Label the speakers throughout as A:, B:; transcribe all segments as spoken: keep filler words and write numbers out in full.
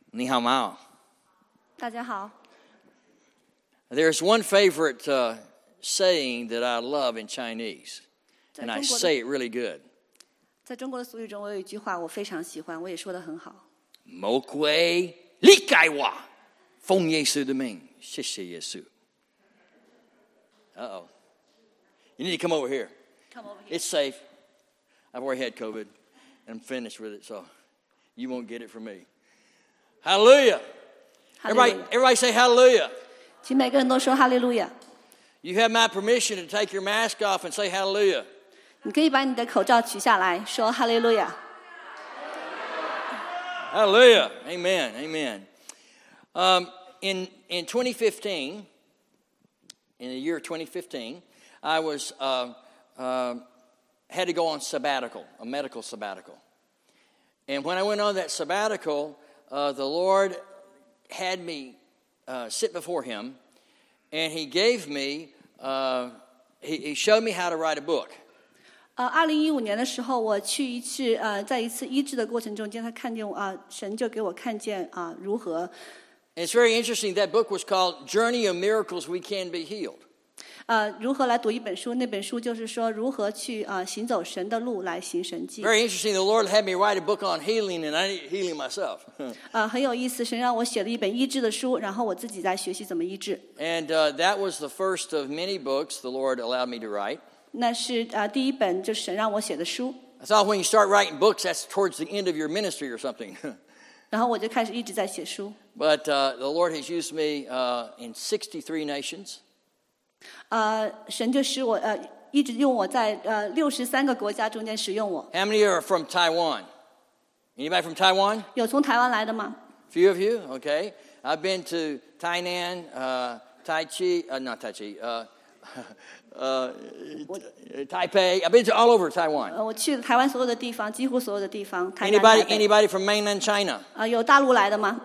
A: 你好吗？
B: 大家好。
A: There's one favorite uh, saying that I love in Chinese, and I say it really good.
B: 在中国的俗语中，我有一句话我非常喜欢，我也说得很好。
A: 魔鬼离开我，奉耶稣的名，谢谢耶稣。Uh-oh. You need to come over here.
B: Come over here.
A: It's safe. I've already had COVID, and I'm finished with it, so you won't get it from me. Hallelujah. Everybody, everybody say hallelujah.
B: 请每个人都说哈利路亚。
A: You have my permission to take your mask off and say hallelujah.
B: 你可以把你的口罩取下来，说哈利路亚。
A: Hallelujah. Amen. Amen. Um, in, in twenty fifteen, in the year twenty fifteen, I was uh, uh, had to go on sabbatical, a medical sabbatical. And when I went on that sabbatical, uh, the Lord had me uh, sit before Him, and He gave me, uh, he, he showed me how to write a book.
B: 呃，二零一五年的时候，我去一次呃，在一次医治的过程中间，他看见啊、呃，神就给我看见啊、呃，如何。
A: It's very interesting. That book was called "Journey of Miracles We Can Be Healed."
B: 呃，如何来读一本书？那本书就是说如何去啊、呃、行走神的路来行神迹。
A: Very interesting. The Lord had me write a book on healing, and I need healing myself.
B: 呃，很有意思，神让我写了一本医治的书，然后我自己在学习怎么医治。
A: And uh, that was the first of many books the Lord allowed me to write.
B: 那是啊、呃、第一本就是神让我写的书。
A: I thought when you start writing books, that's towards the end of your ministry or something.
B: 然后我就开始一直在写书。
A: But uh, the Lord has used me uh, in sixty-three nations.
B: 呃，神就使我呃一直用我在呃六十三个国家中间使用我。
A: How many are from Taiwan? Anybody from Taiwan?
B: 有从台湾来的吗？
A: Few of you, okay. I've been to Tainan, uh, Tai Chi, uh, not Tai Chi, uh, uh, Taipei. I've been to all over Taiwan.
B: 呃，我去了台湾所有的地方，几乎所有的地方。台南、
A: Anybody,
B: 台北
A: anybody from mainland China?
B: 呃，有大陆来的吗？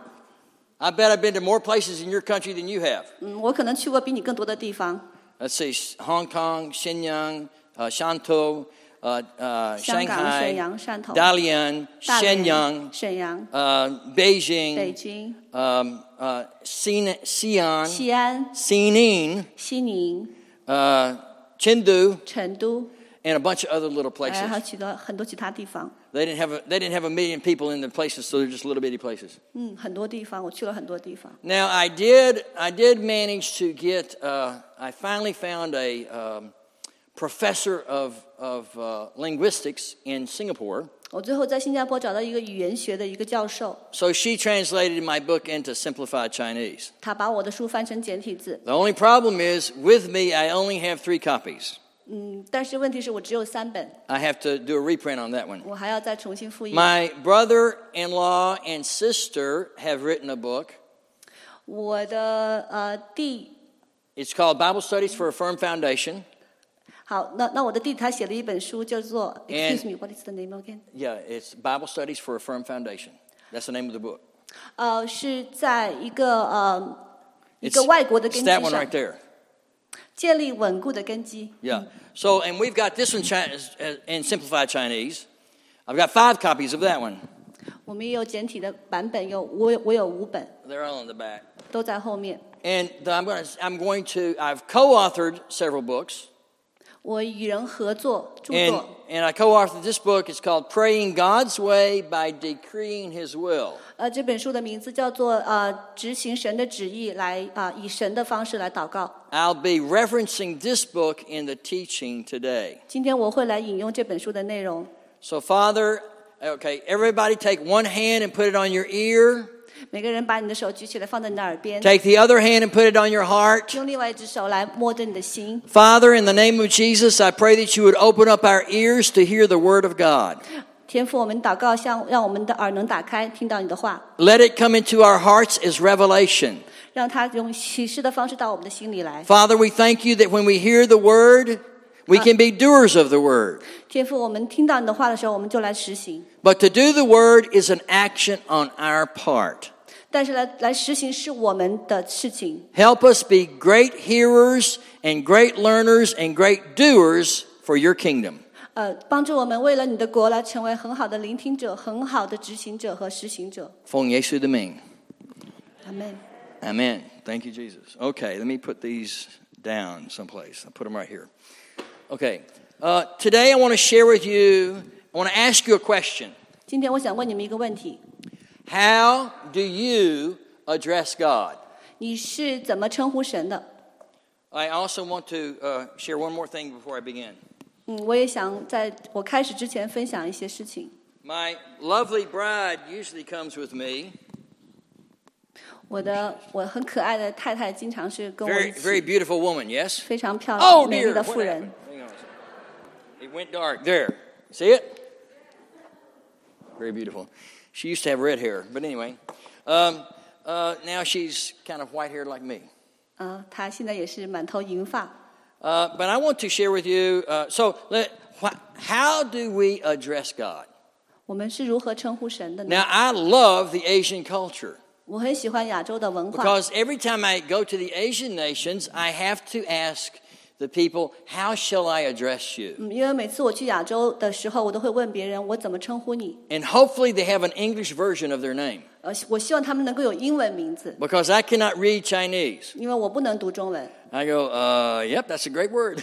A: I bet I've been to more places in your country than you have.
B: 嗯，我可能去过比你更多的地方。
A: Let's see, Hong Kong, Shenyang, uh, Shantou, uh, uh,
B: 香港、沈
A: Shanghai,
B: 阳、汕头、
A: Dalian,
B: 大连、
A: Shenyang,
B: 沈阳、
A: uh,
B: 北
A: Beijing,
B: 京、
A: um, uh, Xin- Xi'an,
B: 西安、
A: Xining,
B: 西宁、
A: uh, Chengdu,
B: 成都，
A: and a bunch of other little
B: 哎，还
A: places.
B: 有许多很多其他地方。
A: They didn't have a, they didn't have a million people in the places, so they're just little bitty places.
B: 嗯，很多地方，我去了很多地方。
A: Now I did I did manage to get uh, I finally found a um, professor of of uh, linguistics in Singapore.
B: 我最后在新加坡找到一个语言学的一个教授，
A: So she translated my book into simplified Chinese.
B: 他把我的书翻成简体字。
A: The only problem is with me I only have three copies.
B: 嗯，但是问题是我只有三本，
A: I have to do a reprint on that one.
B: 我还要再重新复印。
A: My brother-in-law and sister have written a book.
B: 我的呃弟，
A: It's called Bible Studies for a Firm Foundation.
B: 好，那那我的弟他写了一本书，叫做
A: And-
B: Excuse me, what is the name again？
A: Yeah, it's Bible Studies for a Firm Foundation. That's the name of the book.
B: 呃，是在一个呃一
A: It's,
B: 个外国的
A: it's
B: 根基
A: that one right
B: 上
A: there.
B: 建立稳固的根基。
A: Yeah. So, and we've got this one Chi- in simplified Chinese. I've got five copies of that one.
B: 我们也有简体的版本，有我有我有五本，
A: They're all in the back.
B: 都在后面。
A: And I'm going to, I'm going to, I've co-authored several books.
B: 我与人合作著
A: And,
B: 作，
A: and I co-authored this book. It's called Praying God's Way by Decreeing His Will.
B: 呃，这本书的名字叫做呃执行神的旨意来啊、以神的方式来祷告。
A: I'll be referencing this book in the teaching today.
B: 今天我会来引用这本书的内容。
A: So, Father, okay, everybody take one hand and put it on your ear.
B: 每个人把你的手举起来，放在你的耳边，
A: Take the other hand and put it on your heart.
B: 用另外一只手来摸着你的心。
A: Father, in the name of Jesus, I pray that you would open up our ears to hear the word of God.
B: 天父，我们祷告，像让我们的耳能打开，听到你的话，
A: Let it come into our hearts as revelation.
B: 让它用启示的方式到我们的心里来。
A: Father, we thank you that when we hear the word, we can be doers of the word.
B: 天父，我们听到你的话的时候，我们就来实行。
A: But to do the word is an action on our part.
B: 但是来来实行是我们的事情。
A: Help us be great hearers and great learners and great doers for your kingdom.
B: 呃，帮助我们为了你的国来成为很好的聆听者、很好的执行者和实行者。
A: 奉耶稣的名。
B: 阿门。
A: Amen. Thank you, Jesus. Okay, let me put these down someplace. I'll put them right here. Okay. Uh, today I want to share with you, I want to ask you a question.
B: 今天我想问你们一个问题：
A: How do you address God?
B: 你是怎么称呼神的？
A: I also want to uh, share one more thing before I begin.
B: 嗯，我也想在我开始之前分享一些事情。
A: My lovely bride usually comes with me.
B: 我的我很可爱的太太经常是跟我
A: Very,
B: 一
A: very
B: 起，
A: beautiful woman, yes?
B: 非常漂
A: Oh,
B: 亮、美丽
A: dear.
B: 的
A: What
B: 妇人
A: happened?。Hang on a second. It went dark. There. See it? Very beautiful. She used to have red hair, but anyway. Um, uh, now she's kind of white-haired like me.
B: 啊、她现在也是满头银发。
A: Uh, but I want to share with you, uh, so let, wh- how do we address God?
B: 我们是如何称呼神的呢？
A: Now, I love the Asian culture
B: 我很喜欢亚洲的文化，
A: because every time I go to the Asian nations, I have to ask the people, how shall I address you?
B: 嗯，因为每次我去亚洲的时候，我都会问别人我怎么称呼你。
A: And hopefully they have an English version of their name
B: 呃，我希望他们能够有英文名字，
A: because I cannot read Chinese.
B: 因为我不能读中文。
A: I go, uh, yep, that's a great word.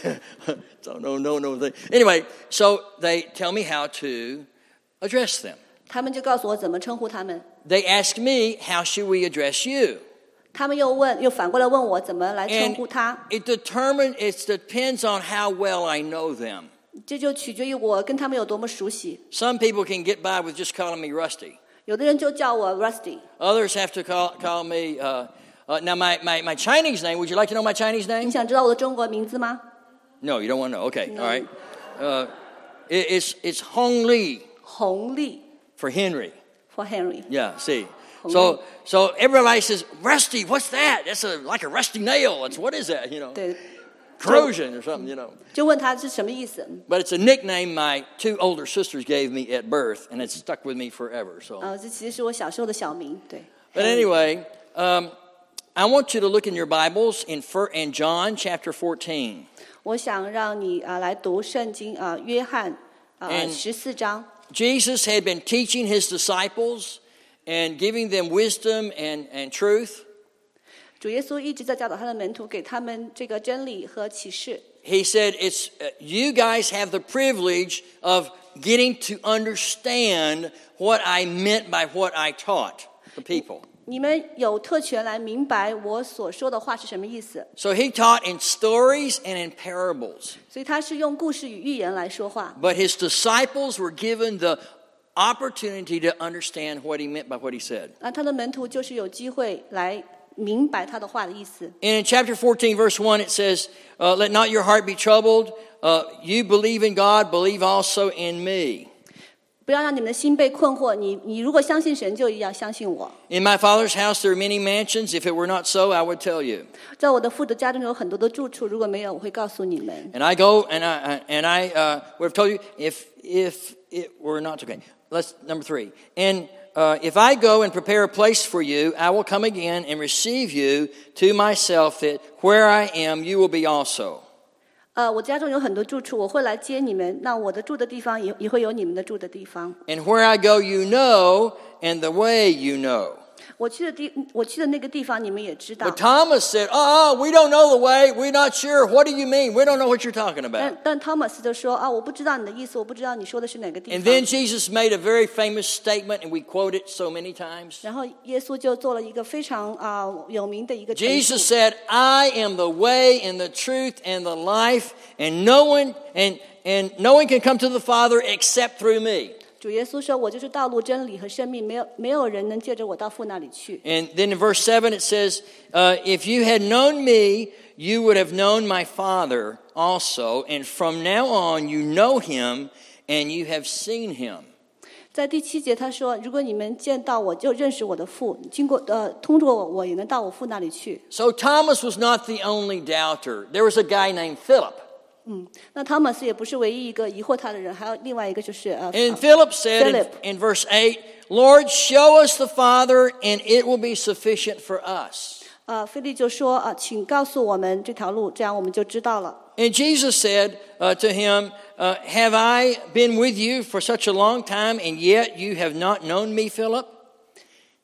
A: so no, no, no. They, anyway, so they tell me how to address them.
B: 他们就告诉我怎么称呼他们，
A: They ask me, how should we address you?
B: 他们又问，又反过来问我怎么来称
A: And
B: 呼他，
A: it determine, it depends on how well I know them.
B: 这就取决于我跟他们有多么熟悉。
A: Some people can get by with just calling me Rusty.
B: 有的人就叫我 Rusty，
A: Others have to call, call me, uh, uh, now my, my, my Chinese name, would you like to know my Chinese
B: 你
A: name?
B: 想知道我的中国名字吗？
A: No, you don't want to know. Okay,
B: No.
A: all right. Uh, it, it's, it's Hong Li
B: 弘利
A: for Henry.
B: for Henry。
A: Yeah, see.
B: Hong
A: So,
B: Li.
A: so everybody says, Rusty, what's that? That's a, like a rusty nail. It's, what is that, you know?
B: 对，
A: Corrosion or something, you know.
B: 就问他是什么意思。
A: But it's a nickname my two older sisters gave me at birth, and it's stuck with me forever. So,
B: 呃，这其实是我小时候的小名。对。
A: but anyway, um, I want you to look in your Bibles in, Fir- in John chapter fourteen.
B: 我想让你啊、来读圣经啊、约翰啊
A: And-
B: 十四章。
A: Jesus had been teaching his disciples and giving them wisdom and, and truth.
B: 主耶稣一直在教导他的门徒，给他们这个真理和启示。
A: He said, "It's uh, you guys have the privilege of getting to understand what I meant by what I taught the people."
B: 你们有特权来明白我所说的话是什么意思。
A: So he taught in stories and in parables.
B: 所以他是用故事与寓言来说话。
A: But his disciples were given the opportunity to understand what he meant by what he said.
B: 那他的门徒就是有机会来明白他的话的意思。
A: And in chapter fourteen, verse one, it says, uh, "Let not your heart be troubled. Uh, you believe in God, believe also in me.
B: 不要让你们的心被困惑。你你如果相信神，就要相信我。
A: In my Father's house there are many mansions. If it were not so, I would tell you.
B: 在我的父的家中有很多的住处，如果没有，我会告诉你们。
A: And I go and I and I uh, would have told you if if it were not okay. Let's number three. And uh, if I go and prepare a place for you, I will come again and receive you to myself, that where I am, you will be also.
B: 呃，我家中有很多住处，我会来接你们。那我的住的地方也也会有你们的住的地方。
A: And where I go, you know, and the way you know.
B: 我去的地，我去的那个地方，你们也知道
A: But。Thomas said, "Oh, we don't know the way. We're not sure. What do you mean? We don't know what you're talking about."
B: 但但 Thomas 就说啊，我不知道你的意思，我不知道你说的是哪个地
A: And
B: 方。
A: then Jesus made a very famous statement, and we quote it so many times.
B: 然后耶稣就做了一个非常啊、有名的一个陈述
A: Jesus said, "I am the way and the truth and the life, and no one and and no one can come to the Father except through me."
B: 主耶稣说：“我就是道路、真理和生命，没有没有人能借着我到父那里去。”
A: And then in verse seven it says, uh, "If you had known me, you would have known my Father also, and from now on you know him and you have seen him."
B: 在第七节他说：“如果你们见到我，就认识我的父；经过呃，通过我，我也能到我父那里去。”
A: So Thomas was not the only doubter. There was a guy named Philip.
B: 嗯，那汤马斯也不是唯一一个疑惑他的人，还有另外一个就是呃
A: And Philip said in,
B: Philip.
A: in verse eight, "Lord, show us the Father, and it will be sufficient for us."
B: 呃，菲利就说啊、呃，请告诉我们这条路，这样我们就知道了。
A: And Jesus said uh, to him, uh, "Have I been with you for such a long time, and yet you have not known me, Philip?"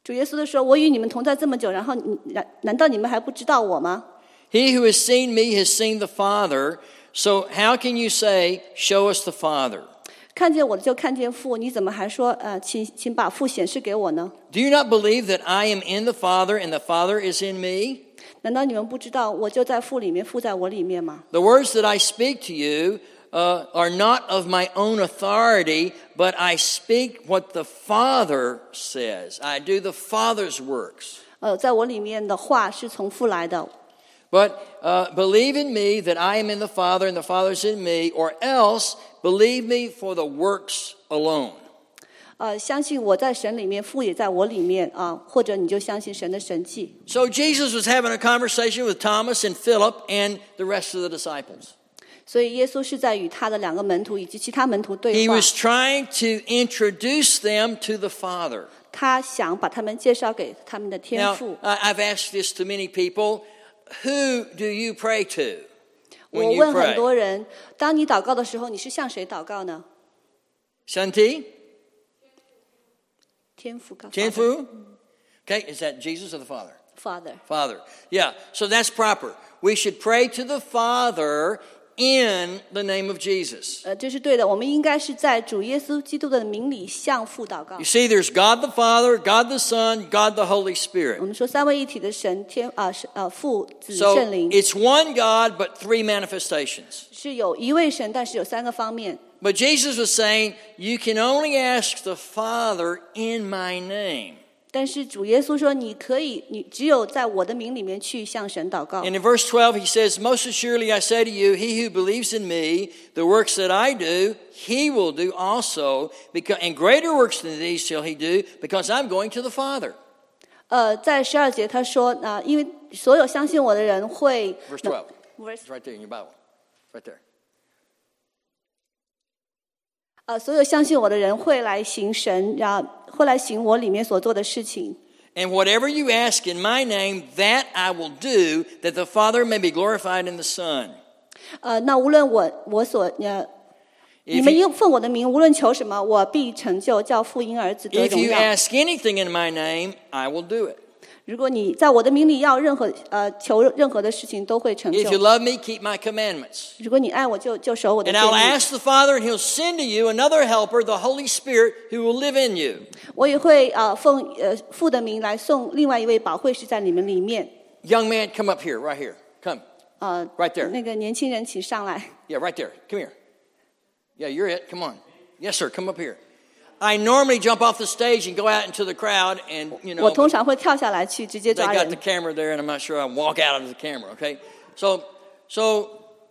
B: 主耶稣说：“我与你们同在这么久，然后你难难道你们还不知道我吗？”
A: He who has seen me has seen the Father. So how can you say, "Show us the Father"?
B: 看见我的就看见父，你怎么还说呃，请请把父显示给我呢？
A: Do you not believe that I am in the Father and the Father is in me?
B: 难道你们不知道我就在父里面，父在我里面吗？
A: The words that I speak to you uh, are not of my own authority, but I speak what the Father says. I do the Father's works.
B: 呃，在我里面的话是从父来的。
A: But uh, believe in me that I am in the Father and the Father is in me, or else believe me for the works alone.
B: 呃，相信我在神里面，父也在我里面啊、或者你就相信神的神迹。
A: So Jesus was having a conversation with Thomas and Philip and the rest of the disciples.
B: 所以耶稣是在与他的两个门徒以及其他门徒对
A: He
B: 话，
A: was trying to introduce them to the Father.
B: 他想把他们介绍给他们的天
A: Now,
B: 父。
A: I- I've asked this to many people. Who do you pray to
B: 我
A: when you
B: 问很
A: pray?
B: 多人，当你祷告的时候，你是向谁祷告呢？
A: Shanti?
B: 天父告
A: Tianfu? Okay, is that Jesus or the Father?
B: Father。
A: Father. Yeah, so that's proper. We should pray to the Father in the name of Jesus.
B: 呃，这是对的。我们应该是在主耶稣基督的名里向父祷告
A: You。see, there's God the Father, God the Son, God the Holy
B: 我
A: Spirit.
B: 们说三位一体的神，天啊是呃父子
A: So
B: 圣灵
A: it's one God, but three manifestations.
B: 是有一位神，但是有三个方面。
A: But Jesus was saying, you can only ask the Father in my name.
B: 但是主耶稣说，你可以，你只有在我的名里面去向神祷告。
A: And in verse twelve, he says, Most assuredly I say to you, he who believes in me, the works that I do, he will do also, because, and greater works than these shall he do, because I'm going to the Father.
B: 呃，在十二节他说，啊、因为所有相信我的人会。
A: Verse twelve.
B: Verse
A: It's right there in your Bible. Right there.
B: 呃，所有相信我的人会来行神，然后会来行我里面所做的事情。
A: And whatever you ask in my name, that I will do, that the Father may be glorified in the Son.
B: 呃，那无论我我所呃，你
A: If
B: 们
A: you,
B: 应奉我的名，无论求什么，我必成就，叫父因儿子得
A: if
B: 荣
A: you
B: 耀。
A: ask anything in my name, I will do it.
B: 如果你在我的名里要任何呃求任何的事情，都会成
A: If you
B: 就。
A: love me, keep my commandments.
B: 如果你爱我就，就守我的
A: And
B: 诫
A: I'll
B: 命。
A: ask the Father, and he'll send to you another helper, the Holy Spirit, who will live in you.
B: 我也会呃奉呃父的名来送另外一位保惠师在你们里面。
A: Young man, come up here, right here. Come.
B: 呃，
A: Right there.
B: 那个年轻人请上来。
A: Yeah, right there. Come here. Yeah, you're it. Come on. Yes, sir. Come up here. I normally jump off the stage and go out into the crowd, and you
B: 我
A: know
B: 通常会跳下来去直接
A: they
B: 抓
A: got
B: 人
A: the。camera there, and I'm not sure I walk out of the camera. Okay, so so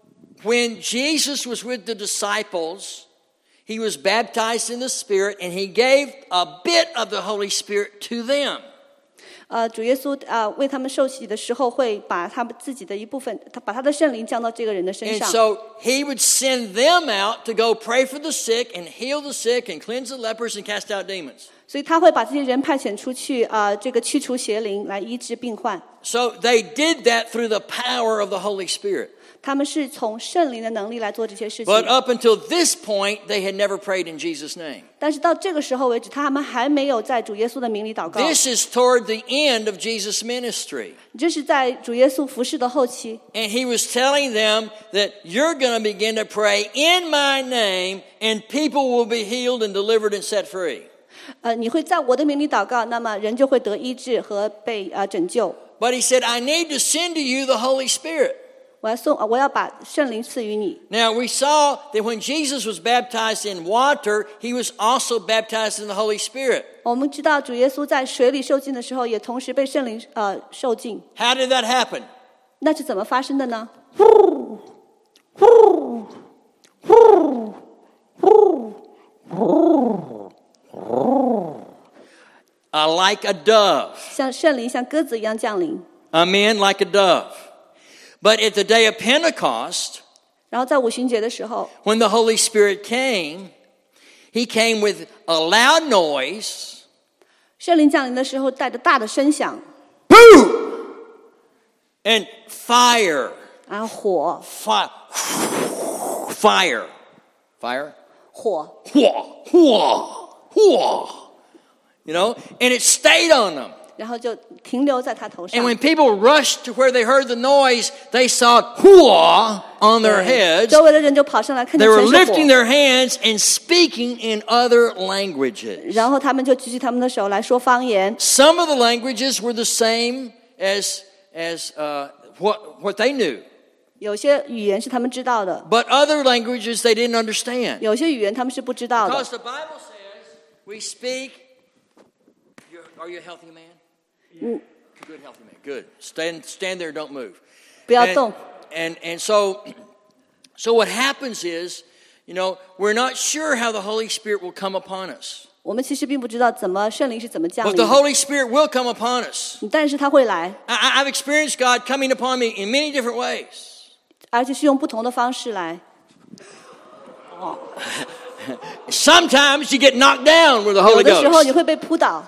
A: when Jesus was with the disciples, he was baptized in the Spirit, and he gave a bit of the Holy Spirit to them.
B: 呃，主耶稣呃为他们受洗的时候，会把他们自己的一部分，他把他的圣灵降到这个人的身
A: And
B: 上。
A: so he would send them out to go pray for the sick and heal the sick and cleanse the lepers and cast out demons.
B: 所以他会把这些人派遣出去，啊、这个驱除邪灵，来医治病患。
A: So they did that through the power of the Holy Spirit.
B: 他们是从圣灵的能力来做这些事情。
A: But up until this point, they had never prayed in Jesus' name.
B: 但是到这个时候为止，他们还没有在主耶稣的名里祷告。
A: This is toward the end of Jesus' ministry.
B: 这是在主耶稣服侍的后期。
A: And he was telling them that you're going to begin to pray in my name, and people will be healed and delivered and set free.
B: 呃，你会在我的名里祷告，那么人就会得医治和被呃拯救。
A: But he said, I need to send to you the Holy Spirit.
B: 我要送，我要把圣灵赐予你。
A: Now, we saw that when Jesus was baptized in water, he was also baptized in the Holy Spirit.
B: 我们知道主耶稣在水里受浸的时候，也同时被圣灵呃受浸。
A: How did that happen?
B: 那是怎么发生的呢？
A: Uh, like a dove.
B: 像圣灵像鸽子一样降临。
A: Amen, like a dove. But at the day of Pentecost,
B: 然后在五旬节的时候，
A: when the Holy Spirit came, he came with a loud noise,
B: 圣灵降临的时候，带着大的声响，
A: and fire.
B: 然后火
A: Fire. Fire. Fire.
B: 火，
A: Whoa, whoa, whoa. You know, and it stayed on them.
B: 然后就停留在他头上
A: And。when people rushed to where they heard the noise, they saw hua on their heads.
B: 周围的人就跑上来看
A: They
B: 见
A: were
B: 全是
A: lifting
B: 火，
A: their hands and speaking in other languages.
B: 然后他们就举起他们的手来说方言。
A: Some of the languages were the same as as uh, what what they knew,
B: 有些语言是他们知道的，
A: but other languages they didn't understand.
B: 有些语言他们是不知道的。
A: Because the Bible says we speak. You're, are you a healthy man?
B: Mm.
A: Good, healthy man. Good. Stand stand there. Don't move.
B: 不要
A: And,
B: 动。
A: and and so so what happens is, you know, we're not sure how the Holy Spirit will come upon us,
B: 我们其实并不知道怎么圣灵是怎么降
A: but
B: 临
A: the
B: 的，
A: Holy Spirit will come upon us.
B: 但是他会来，
A: I, I- I've experienced God coming upon me in many different ways.
B: 而且是用不同的方式来。
A: Sometimes you get knocked down with the
B: 有
A: Holy
B: 的时候你
A: Ghost.
B: 会被扑倒，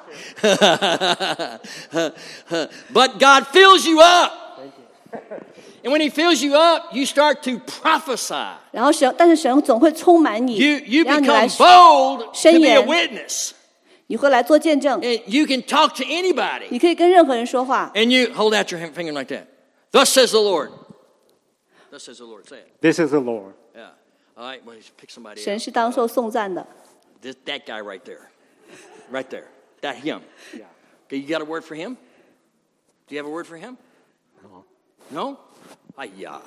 A: But God fills you up. And when He fills you up, you start to prophesy.
B: 然后神，但是神总会充满你
A: You, you，
B: 让你来
A: become，bold to
B: 宣
A: be a
B: 言，
A: witness.
B: 你会来做见证，
A: And you can talk to anybody.
B: 你可以跟任何人说话。
A: And you hold out your finger like that. Thus says the Lord. Thus says the Lord. Say it.
C: This is the Lord.
A: Yeah. All right. Well, just pick somebody
B: 神
A: else.
B: 是当受颂赞的，
A: This, that guy right there. Right there. That him.
C: Yeah.
A: Okay, you got a word for him? Do you have a word for him?
C: No.
A: No? Ay-ya.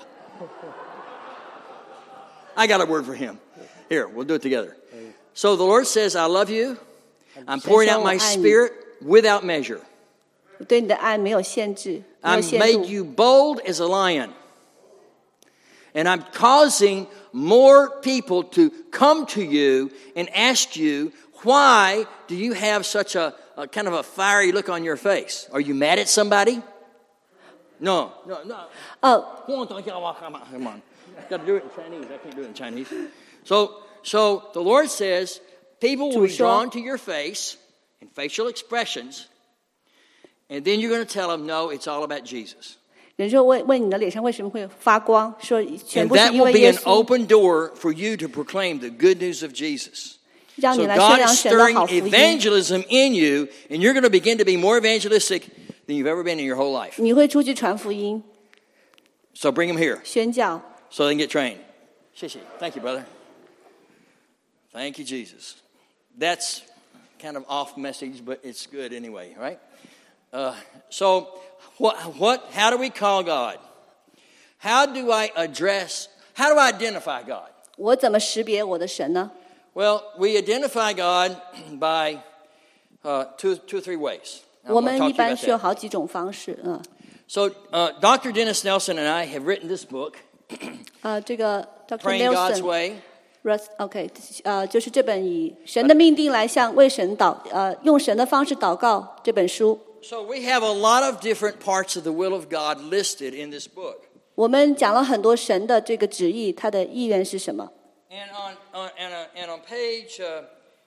A: I got a word for him. Here, we'll do it together. So the Lord says, I love you. I'm pouring out my spirit without measure.
B: 我对你的爱没有限制，没有
A: I've
B: 限
A: made
B: 度。
A: you bold as a lion. And I'm causing more people to come to you and ask you, why do you have such a, a kind of a fiery look on your face? Are you mad at somebody? No, no, no.
B: 呃，
A: Come on, come on. Got to do it in Chinese. I can't do it in Chinese. So, so the Lord says, people will be
B: 主说。
A: drawn to your face and facial expressions, and then you're going to tell them, no, it's all about Jesus.
B: 人就问问你的脸上为什么会发光，说全
A: And
B: 部是
A: that
B: 因
A: will
B: 为
A: be
B: 耶
A: an
B: 稣，
A: open door for you to proclaim the good news of Jesus.
B: 让
A: So
B: 你来宣
A: God
B: 扬
A: is
B: 神的
A: stirring
B: 好福音。
A: evangelism in you, and you're going to begin to be more evangelistic than you've ever been in your whole life.
B: 你会出去传福音、
A: So bring them here
B: 宣教。
A: so they can get trained. Thank you, brother. Thank you, Jesus. That's kind of off message, but it's good anyway, right? Uh, so what, what, how do we call God? How do I address, how do I identify God?
B: 我怎么识别我的神呢？
A: Well, we identify God by uh, two, two or three ways. I
B: 我
A: want
B: 们
A: to
B: 一
A: talk to you
B: 般
A: about
B: 是有
A: that.
B: 好几种方式，嗯，
A: So uh, Doctor Dennis Nelson and I have written this book,
B: 呃，这个 doctor
A: Praying God's
B: Nelson，
A: Way.
B: Russ OK， 呃，就是这本以神的命定来向为神祷，呃，用神的方式祷告这本书。
A: So we have a lot of different parts of the will of God listed in this book.
B: 我们讲了很多神的这个旨意，他的意愿是什么？
A: And on, on and, uh, and on page uh,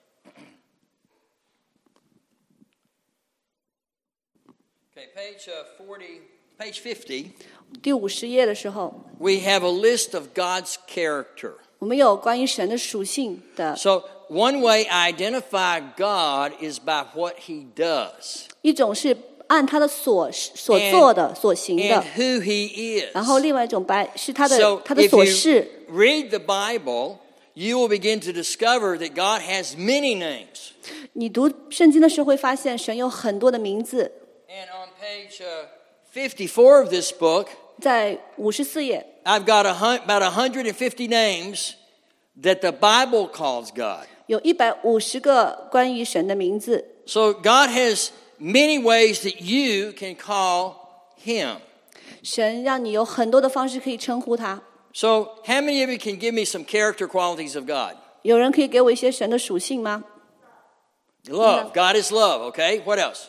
A: okay, page uh, forty, page fifty,
B: 第五十页的时候，
A: we have a list of God's character.
B: 我们有关于神的属性的
A: So one way I identify God is by what He does
B: 一种是按他的所所做的、所行
A: and
B: 的，
A: who He is.
B: 然后另外一种白是他的
A: So
B: 他的
A: if
B: 所
A: you
B: 事。
A: read the Bible, you will begin to discover that God has many names.
B: 你读圣经的时候会发现，神有很多的名字。
A: And on page uh, fifty-four of this book,
B: 在五十四页，
A: I've got a hun- about one hundred fifty names that the Bible calls God.
B: 有一百五十个关于神的名字。
A: So God has many ways that you can call Him.
B: 神让你有很多的方式可以称呼他。
A: So how many of you can give me some character qualities of God?
B: 有人可以给我一些神的属性吗？
A: Love. God is love, okay? What else?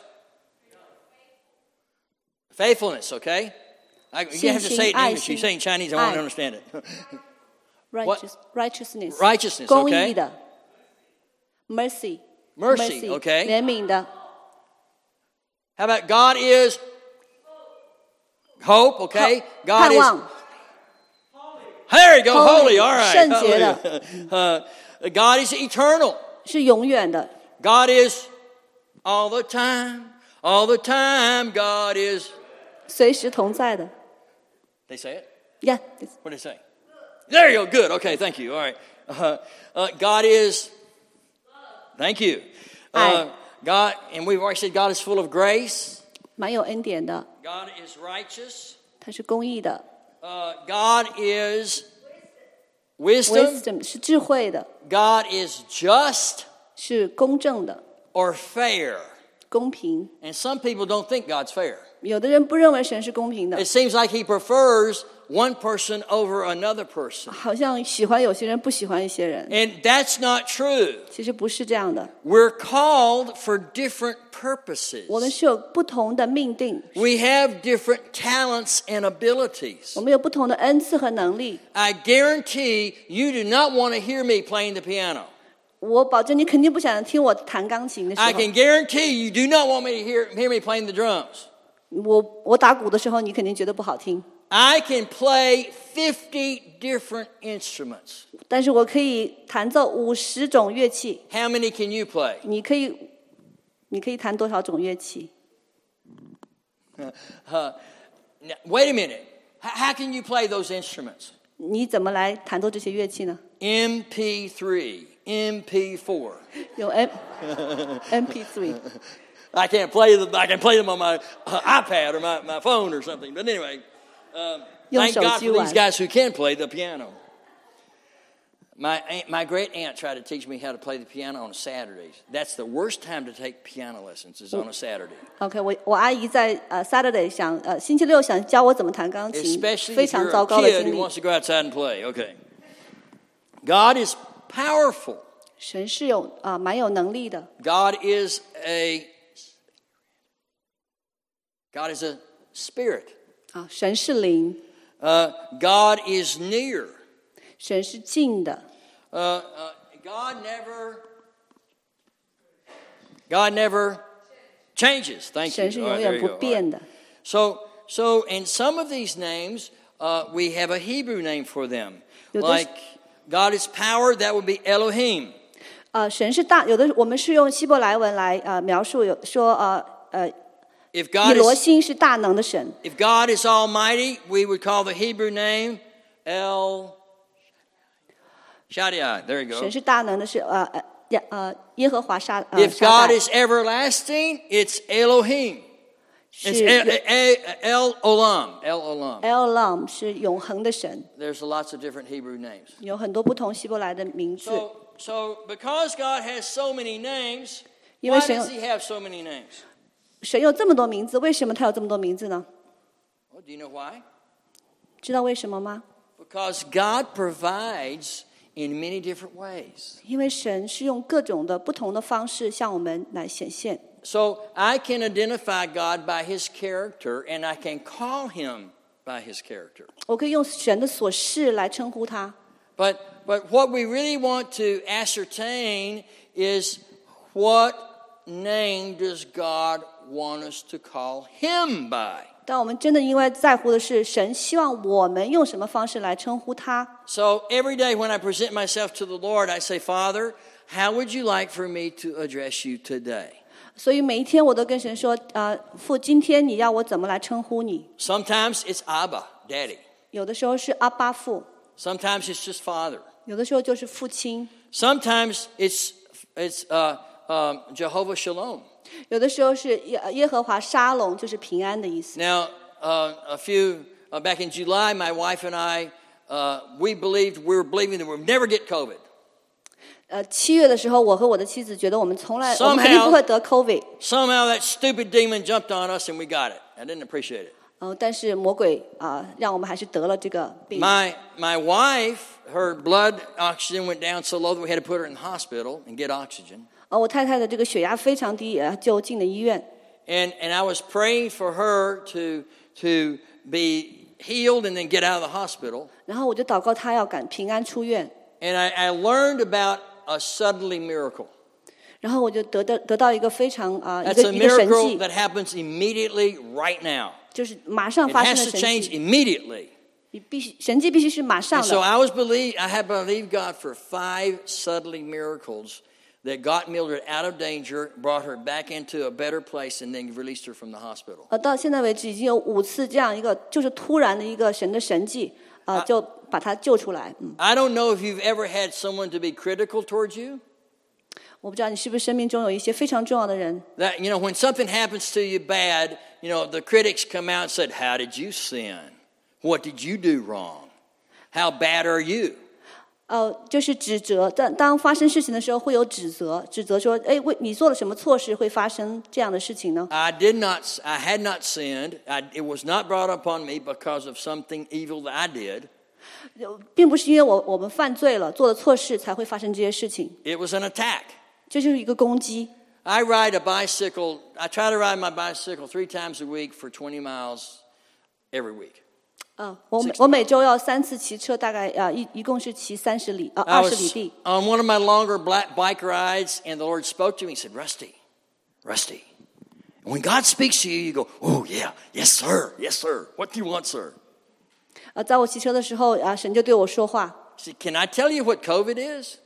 A: Faithfulness, okay? I, you have to say it in English. You say it in Chinese, I won't understand it.
B: Righteous, righteousness,
A: Righteousness,
B: 公
A: okay?
B: 义的 mercy,
A: Mercy, okay?
B: 怜悯的
A: How about God is hope, okay? God
B: 盼
A: is
B: 望
A: There you go,
B: Holy,
A: holy, all right.
B: 圣洁的。
A: Hallelujah. Uh, God is eternal.
B: 是永远的，
A: God is All the time, all the time, God is.
B: 随时同在的。
A: They say it?
B: Yeah,
A: What did they say? There you go. Good. Okay, thank you. All right. Uh, uh, God is. Thank you. Uh, God, and we've already said God is full of grace.
B: 蛮有恩典的，
A: God is righteous.
B: 他是公义的
A: Uh, God is wisdom.
B: ，wisdom 是智慧的，
A: God is just
B: 是公正的，
A: or fair.
B: 公平。
A: And some people don't think God's fair.
B: 有的人不认为神是公平的，
A: It seems like he prefers one person over another person.
B: 好像喜欢有些人，不喜欢一些人。
A: And that's not true.
B: 其实不是这样的，
A: We're called for different purposes.
B: 我们是有不同的命定，
A: We have different talents and abilities.
B: 我们有不同的恩赐和能力。
A: I guarantee you do not want to hear me playing the piano.
B: 我保证你肯定不想听我弹钢琴的时
A: I
B: 候，
A: can guarantee you do not want me to hear, hear me playing the drums.
B: 我我打鼓的时候，你肯定觉得不好听。
A: I can play fifty different instruments.
B: 但是我可以弹奏五十种乐器，
A: How many can you play?
B: 你可以，你可以弹多少种乐器？
A: Uh, now, wait a minute. H- how can you play those instruments?
B: 你怎么来弹奏这些乐器呢？
A: M P three, M P four.
B: 用 M M P three，
A: I can't play them. I can play them on my uh, iPad or my, my phone or something. But anyway, um, thank God for these guys who can play the piano. My aunt, my great aunt tried to teach me how to play the piano on Saturdays. That's the worst time to take piano lessons is on a Saturday.
B: OK， 我我阿姨在呃 Saturday 想呃星期六想教我怎么弹钢琴，
A: Especially
B: 非
A: if
B: 常
A: you're
B: 糟
A: a
B: 糕的
A: kid
B: 经
A: who
B: 历。
A: wants to go outside and play. Okay. God is powerful.
B: 神是有啊、呃、蛮有能力的，
A: God is a God is a spirit.
B: 啊，神是灵，
A: Uh, God is near.
B: 神是近的，
A: Uh, uh, God never God never changes. Thank you.
B: 神是
A: All
B: 永
A: right, there
B: 远
A: you
B: 不
A: go. All
B: 变
A: right.
B: 的。
A: So so in some of these names, uh, we have a Hebrew name for them.
B: 有的-
A: Like God is power, that would be Elohim.
B: 呃，神是大，有的我们是用希伯来文来呃描述，有说呃呃
A: If
B: 以
A: God
B: 罗
A: is
B: 星是大能的神，
A: if God is almighty, we would call the Hebrew name El Shaddai. There you go.
B: 神是大能的是呃呃耶呃耶和华沙呃
A: If
B: 沙
A: God
B: 代
A: is everlasting, it's Elohim. It's
B: 是
A: El, El, El Olam. El Olam.
B: Elam 是永恒的神，
A: There's lots of different Hebrew names.
B: 有很多不同希伯来的名字。
A: So, so because God has so many names,
B: 因为
A: why
B: 神
A: does He have so many names?
B: 神有这么多名字，为什么他有这么多名字呢？
A: Well, do you know why?
B: 知道为什么吗？
A: Because God provides in many different ways.
B: 因为神是用各种的不同的方式向我们来显现。
A: So I can identify God by His character, and I can call Him by His character.
B: 我可以用神的所示来称呼他。
A: But but what we really want to ascertain is what name does God want us to call Him by?
B: 但我们真的因为在乎的是神希望我们用什么方式来称呼他。
A: So every day when I present myself to the Lord, I say, Father, how would you like for me to address you today?
B: 所以每一天我都跟神说，呃，父，今天你要我怎么来称呼你？
A: Sometimes it's Abba, Daddy.
B: 有的时候是阿爸父，
A: Sometimes it's just Father.
B: 有的时候就是父亲，
A: Sometimes it's it's uh, um, Jehovah Shalom.
B: 有的时候是耶耶和华沙龙，就是平安的意思。
A: Now, uh, a few uh, back in July, my wife and I, uh, we believed we were believing that we'd never get COVID.
B: 呃，七月的时候，我和我的妻子觉得我们从来
A: Somehow-
B: 我们肯定不会得 COVID。
A: Somehow that stupid demon jumped on us and we got it. I didn't appreciate it.
B: 嗯、但是魔鬼啊、让我们还是得了这个病。
A: My my wife, her blood oxygen went down so low that we had to put her in the hospital and get oxygen.
B: 呃，我太太的这个血压非常低，呃，就进了医院。
A: And and I was praying for her to to be healed and then get out of the hospital.
B: 然后我就祷告她要赶平安出院。
A: And I, I learned about a suddenly miracle.
B: 然后我就得到得到一个非常啊、一
A: That's
B: 个
A: a
B: 一个神
A: miracle
B: 迹，
A: that happens immediately right now.
B: 就是马上
A: It
B: 发生
A: has
B: 的
A: to
B: 神
A: change
B: 迹。
A: immediately.
B: 你必须神迹必须是马上
A: And so
B: 的。
A: I was believe I have believed God for five suddenly miracles that got Mildred out of danger, brought her back into a better place, and then released her from the hospital.
B: 呃，到现在为止已经有五次这样一个就是突然的一个神的神迹，啊、呃，就把她救出来。嗯，
A: I don't know if you've ever had someone to be critical towards you.
B: 我不知道你是不是生命中有一些非常重要的人。
A: That, you know, when something happens to you bad, you know, the critics come out and said, "How did you sin? What did you do wrong? How bad are you?"
B: 呃，就是指责，当当发生事情的时候会有指责，指责说，哎，为你做了什么错事会发生这样的事情呢？
A: I did not, I had not sinned. I, it was not brought upon me because of something evil that I did.
B: 并不是因为我我们犯罪了，做了错事才会发生这些事情，
A: It was an attack.
B: 这就是一个攻击。
A: I ride a bicycle. I try to ride my bicycle three times a week for twenty miles every week.
B: 啊，我每我每周要三次骑车，大概啊一一共是骑三十里啊
A: I
B: 二十里
A: was
B: 地。
A: on one of my longer black bike rides, and the Lord spoke to me. He said, "Rusty, Rusty." And when God speaks to you, you go, "Oh yeah, yes sir, yes sir. What do you want, sir?"
B: 啊，在我骑车的时候啊，神就对我说话。
A: He said, "Can I tell you what COVID is?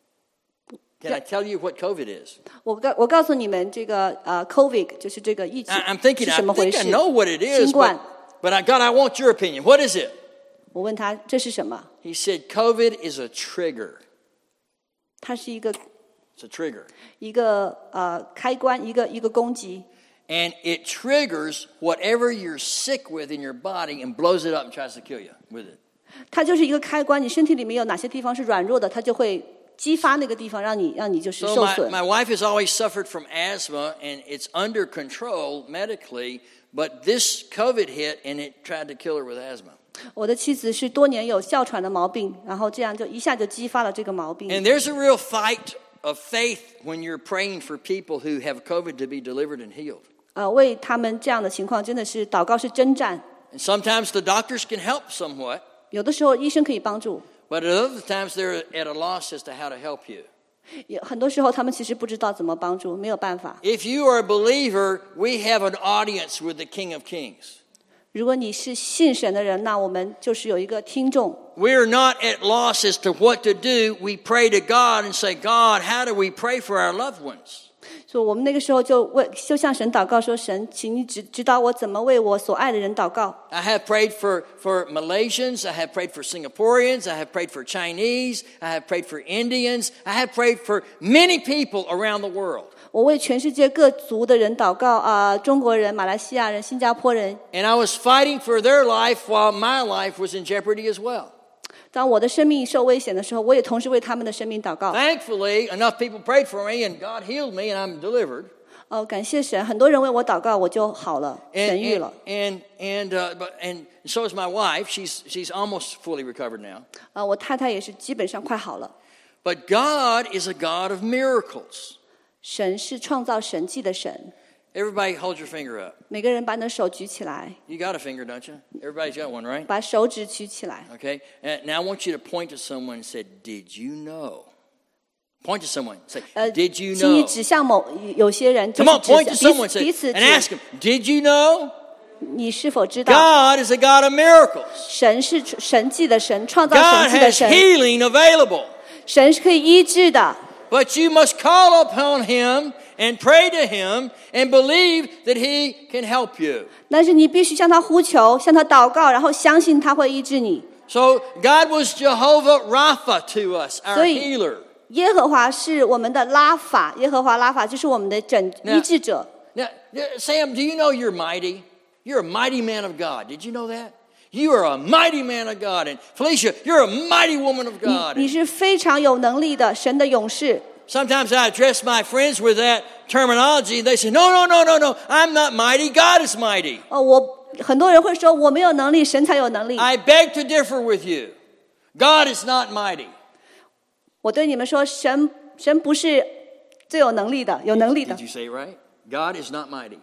A: Can I tell you what COVID is?"
B: 我告我告诉你们，这个呃 ，COVID 就是这个疫情
A: I, I'm thinking,
B: 是
A: I
B: 什么回
A: think
B: 事？
A: I know what it
B: 新
A: is,
B: 冠
A: but,。But I, God, I want your opinion. What is it?
B: 我问他这是什么？
A: He said, COVID is a trigger.
B: 它是一个
A: It's a trigger.
B: 一个呃开关，一个一个攻击。
A: And it triggers whatever you're sick with in your body and blows it up and tries to kill you with it.
B: 它就是一个开关，你身体里面有哪些地方是软弱的，它就会激发那个地方，让你让你就是
A: So
B: 受
A: my,
B: 损。
A: my wife has always suffered from asthma, and it's under control medically, but this COVID hit, and it tried to kill her with asthma.
B: 我的妻子是多年有哮喘的毛病，然后这样就一下就激发了这个毛病。
A: And there's a real fight of faith when you're praying for people who have COVID to be delivered and healed.
B: 呃，为他们这样的情况，真的是祷告是征战。
A: And sometimes the doctors can help somewhat,
B: 有的时候医生可以帮助，
A: but at other times they're at a loss as to how to help you.
B: 也很多时候他们其实不知道怎么帮助，没有办法。
A: If you are a believer, we have an audience with the King of Kings.
B: 如果你是信神的人，那我们就是有一个听众。
A: We are not at loss as to what to do. We pray to God and say, God, how do we pray for our loved ones?
B: 所以我们那个时候就为就向神祷告说：“神，请你指指导我怎么为我所爱的人祷告。”
A: I have prayed for, for Malaysians. I have prayed for Singaporeans. I have prayed for Chinese. I have prayed for Indians. I have prayed for many people around the world.
B: 我为全世界各族的人祷告啊、中国人、马来西亚人、新加坡人。
A: And I was fighting for their life while my life was in jeopardy as well.
B: 当我的生命受危险的时候，我也同时为他们的生命祷告。
A: Thankfully, enough people prayed for me, and God healed me, and I'm delivered.
B: 哦，感谢神，很多人为我祷告，我就好了，
A: And
B: 痊愈
A: and
B: 了。
A: and and, uh, but, and so is my wife. She's she's almost fully recovered now.
B: 啊，我太太也是基本上快好了。
A: But God is a God of miracles.
B: 神是创造神迹的神。
A: Everybody, hold your finger up.
B: 每个人把你的手举起来，
A: You got a finger, don't you? Everybody's got one, right?
B: 把手指举起来。
A: Okay. And now I want you to point to someone and say, "Did you know?" Point to someone. Say,
B: 呃，
A: "Did you
B: 请你
A: know?"
B: 指向某有些人，就
A: Come on,
B: 是
A: point to
B: 指
A: someone
B: 彼此
A: say,
B: 彼此
A: and ask
B: 指。
A: them, "Did you know?"
B: 你是否知道，
A: God is a God of miracles.
B: 神是神迹的神，创造
A: God
B: 神迹的
A: has
B: 神，
A: healing available.
B: 神是可以医治的。
A: But you must call upon Him and pray to Him and believe that He can help you.
B: 但是你必须向他呼求，向他祷告，然后相信他会医治你。
A: So God was Jehovah Rapha to us, our
B: 所以
A: healer.
B: 耶和华是我们的拉法，耶和华拉法就是我们的拯医治者。
A: Now, Sam, do you know you're mighty? You're a mighty man of God. Did you know that? You are a mighty man of God. And Felicia, you're a mighty woman of
B: 你
A: God.
B: 你是非常有能力的神的勇士。
A: Sometimes I address my friends with that terminology. They say, no, no, no, no, no. I'm not mighty. God is mighty.
B: 哦，我很多人会说我没有能力，神才有能力。
A: I beg to differ with you. God is not mighty.
B: 我对你们说，神神不是最有能力的，有能力的
A: Did you say it right? God is not mighty.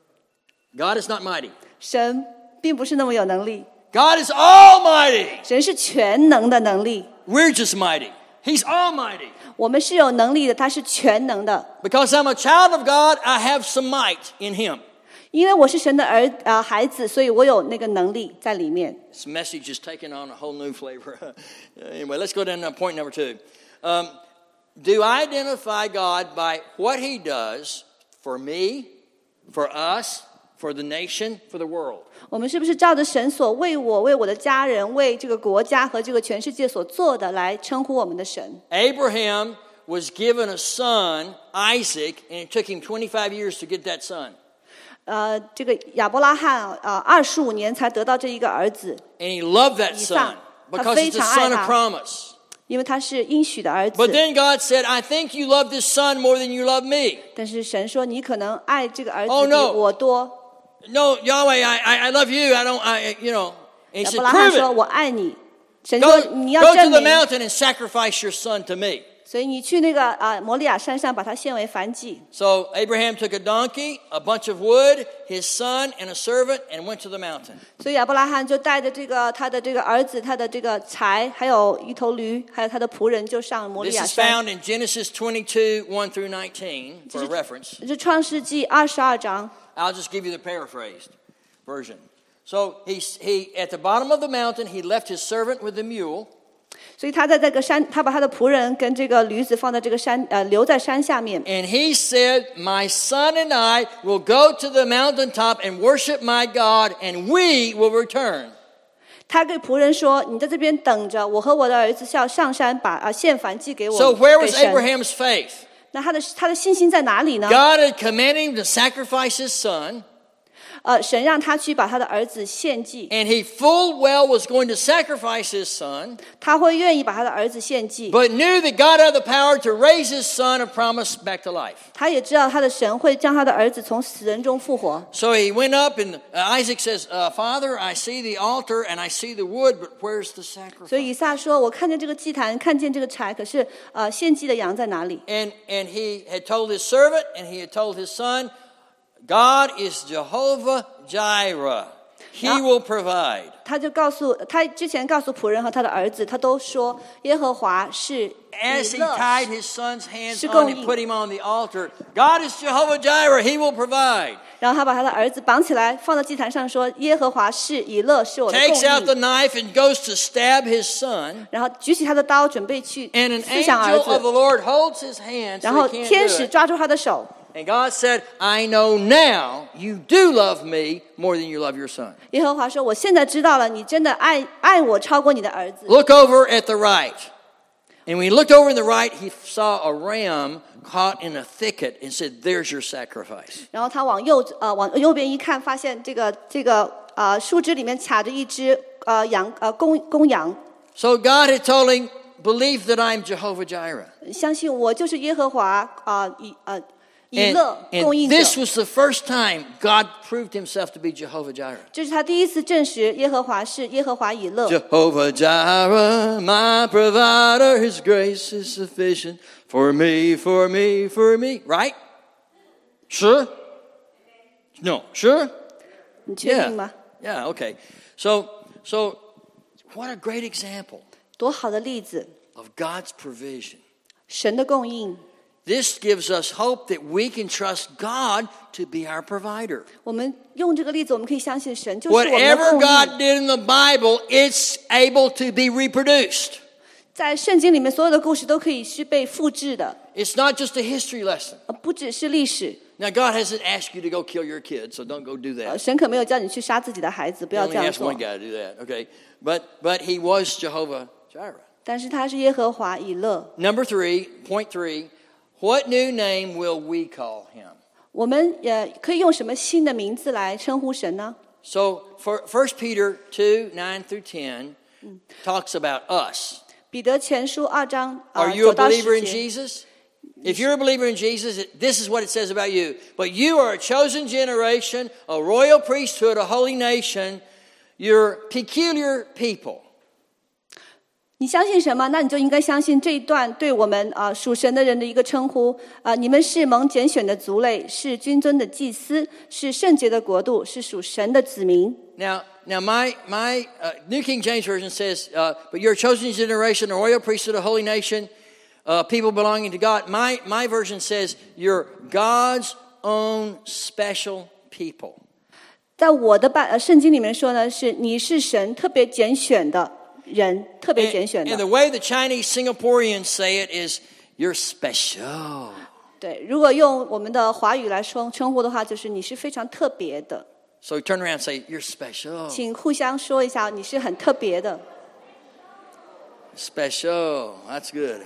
A: God is not mighty.
B: 神并不是那么有能力，
A: God is almighty.
B: 神是全能的能力。
A: We're just mighty. He's almighty.
B: 我们是有能力的，他是全能的。
A: Because I'm a child of God, I have some might in Him.
B: 因为我是神的儿啊、呃、孩子，所以我有那个能力在里面。
A: This message is taking on a whole new flavor. Anyway, let's go down to point number two. Um, do I identify God by what he does for me, for us, for the nation, for the world?
B: 我们是不是照着神所为我、为我的家人、为这个国家和这个全世界所做的来称呼我们的神？
A: Abraham was given a son, Isaac, and it took him twenty-five years to get that son.
B: 呃，这个亚伯拉罕啊，二十五年才得到这一个儿子，
A: And he loved that son because it's the son of promise.
B: 因为他是应许的儿子。
A: But then God said, I think you love this son more than you love me.
B: 但是神说，你可能爱这个儿子
A: Oh,
B: 比
A: no.
B: 我多。
A: No, Yahweh, I, I, I love you. I don't, I, you know. And he
B: 亚
A: said,
B: 伯拉罕
A: prove
B: 说，
A: it.
B: 我爱你。神说，
A: Go,
B: 你要
A: go to
B: 证
A: the
B: 明。
A: mountain and sacrifice your son to me.
B: 所以你去那个啊摩利亚山上，把它献为燔祭。
A: So Abraham took a donkey, a bunch of wood, his son, and a servant, and went to the mountain.
B: 所以亚伯拉罕就带着这个他的这个儿子、他的这个柴，还有一头驴，还有他的仆人，就上摩利
A: This
B: 亚
A: is
B: 山。
A: found in Genesis twenty-two, one through nineteen, for a reference.
B: 这是创世纪二十二章。
A: I'll just give you the paraphrased version. So he, he, at the bottom of the mountain, he left his servant with the mule.
B: 所以他在这个山，他把他的仆人跟这个驴子放在这个山，呃，留在山下面。
A: And he said, my son and I will go to the mountaintop and worship my God, and we will return.
B: 他跟仆人说：“你在这边等着，我和我的儿子要上山把啊献燔祭给我。”
A: So where
B: 给
A: was
B: 神
A: Abraham's faith?
B: 那他的他的信心在哪里呢？
A: God had commanded him to sacrifice his son.
B: 呃，神让他去把他的儿子献祭，
A: And he full well was going to sacrifice his son,
B: 他会愿意把他的儿子献祭，
A: but knew that God had the power to raise his son of promise back to life.
B: 他也知道他的神会将他的儿子从死人中复活。
A: So he went up, and uh, Isaac says, uh, Father, I see the altar and I see the wood, but where's the
B: 所
A: sacrifice?
B: 以以撒说：“我看见这个祭坛，看见这个柴，可是呃，献祭的羊在哪里？”
A: And, and he had told his servant and he had told his son, God is Jehovah Jireh. He will provide.
B: 他就告诉他之前告诉仆人和他的儿子，他都说耶和华是
A: As
B: 以
A: he
B: 勒
A: tied his son's hands
B: 是
A: on
B: 供
A: and
B: 应。
A: put him on the altar, God is Jehovah Jireh. He will provide.
B: 然后他把他的儿子绑起来，放到祭坛上，说：“耶和华是以勒，是我的供
A: Takes out the
B: 应。
A: knife and goes to stab his son. ”
B: 然后举起他的刀，准备去
A: And an
B: 刺向儿
A: angel of the
B: 子。
A: Lord holds his hand
B: 然
A: so
B: 后
A: he
B: 天
A: can't
B: 使
A: do it.
B: 抓住他的手，
A: And God said, I know now you do love me more than you love your son.
B: 耶和华说：“我现在知道了，你真的爱爱我超过你的儿子。”
A: Look over at the right. And when he looked over in the right, he saw a ram caught in a thicket and said, there's your sacrifice.
B: 然后他往右呃往右边一看，发现这个这个呃树枝里面卡着一只呃羊呃公公羊，
A: So God had told him, believe that I'm Jehovah Jireh.
B: 相信我就是耶和华啊、呃、以呃以
A: And,
B: 勒供
A: and
B: 应者。
A: this was the first time God proved himself to be Jehovah Jireh.
B: 这是他第一次证实耶和华是耶和华以勒。
A: Jehovah Jireh, my provider, his grace is sufficient for me, for me, for me. Right? Sure? No, sure?
B: 你确定
A: Yeah.
B: 吗？
A: Yeah, okay. So, so what a great example
B: 多好的例子，
A: of God's provision.
B: 神的供应。
A: This gives us hope that we can trust God to be our provider.
B: 我们用这个例子，我们可以相信神就是我们的
A: Whatever
B: 供
A: God
B: 应。
A: did in the Bible, it's able to be reproduced.
B: 在圣经里面，所有的故事都可以是被复制的，
A: It's not just a history lesson.
B: 呃不只是历史。
A: Now, God hasn't asked you to go kill your kids, so don't go do
B: 呃，
A: that.
B: 神可没有叫你去杀自己的孩子，不
A: He
B: 要
A: only
B: 这样
A: asked
B: 做
A: one。guy to do that, okay? But, but he was Jehovah Jireh.
B: 但是他是耶和华以勒。
A: Number three, point three, what new name will we call him?
B: 我们也可以用什么新的名字来称呼神呢？
A: So, for First Peter two, nine through ten talks about us.
B: 彼得前书二章
A: Are
B: 呃
A: you a
B: 九到
A: believer
B: 十
A: in
B: 节。
A: Jesus? If you're a believer in Jesus, it- this is what it says about you. But you are a chosen generation, a royal priesthood, a holy nation. You're peculiar people.
B: 你相信什么？那你就应该相信这一段对我们啊、呃、属神的人的一个称呼啊、呃你们是蒙拣选的族类，是君尊的祭司，是圣洁的国度，是属神的子民。
A: Now, now my, my uh, New King James Version says, uh, but you're a chosen generation, a royal priesthood, a holy nation, uh, people belonging to God. My, my version says, you're God's own special people.
B: 在我的版呃圣经里面说呢，是你是神特别拣选的人，特别拣
A: And,
B: 选
A: and the
B: 的。
A: way the Chinese Singaporeans say it is, you're special.
B: 对，如果用我们的华语来说称呼的话，就是你是非常特别的。
A: So turn around and say, you're special.
B: 请互相说一下，你是很特别的。
A: Special. That's good.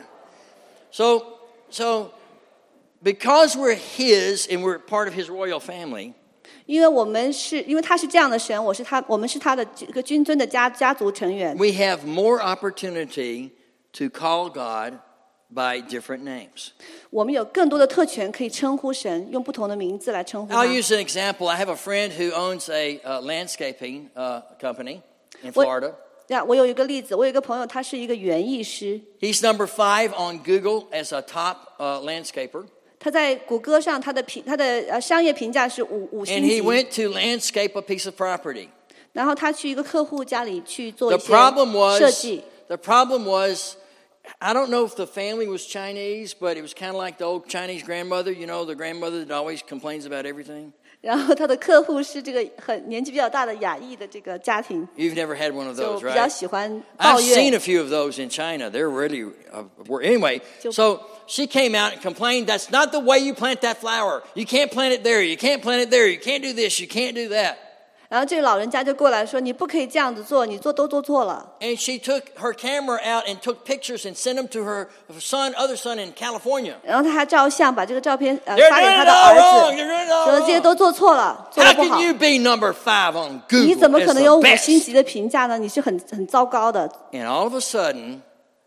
A: So, so because we're His and we're part of His royal family,
B: 因为我们是因为他是这样的神，我是他，我们是他的这个君尊的家家族成员。
A: we have more opportunity to call God by different names.
B: 我们有更多的特权可以称呼神，用不同的名字来称呼他。
A: I'll use an example. I have a friend who owns a uh, landscaping uh, company in
B: 我
A: Florida.
B: 呀，我有一个例子，我有一个朋友，他是一个园艺师，
A: He's number five on Google as a top uh, landscaper.
B: 他在谷歌上他的评他的呃商业评价是五五星
A: And he
B: 级。
A: went to landscape a piece of property.
B: 然后他去一个客户家里去做
A: The
B: 一些
A: problem was,
B: 设计。
A: the problem was, I don't know if the family was Chinese, but it was kind of like the old Chinese grandmother, you know, the grandmother that always complains about everything.
B: 然后他的客户是这个很年纪比较大的亚裔的这个家庭，
A: You've never had one of
B: 就
A: those,
B: 比较
A: right?
B: 喜欢
A: I've
B: 抱
A: seen
B: 怨
A: a。few of those in China. They're really, uh, were- anyway,
B: So-
A: so she came out and complained, that's not the way you plant that flower. You can't plant it there. You can't plant it there. You can't do this. You can't do that.
B: 然后这个老人家就过来说：“你不可以这样子做，你做都做错了。”
A: And she took her camera out and took pictures and sent them to her son, other son in California.
B: 然后他还照相，把这个照片呃
A: They're
B: 发给
A: doing
B: 他
A: it
B: 的
A: all
B: 儿
A: wrong.
B: 子，
A: You're doing it all
B: 说这些都
A: wrong.
B: 做错了，做
A: How
B: 的不好
A: can。you be number five on
B: 你
A: Google
B: 怎么
A: as
B: 可能有
A: the
B: 五星
A: best?
B: 级的评价呢？你是很很糟糕的。
A: And all of a sudden,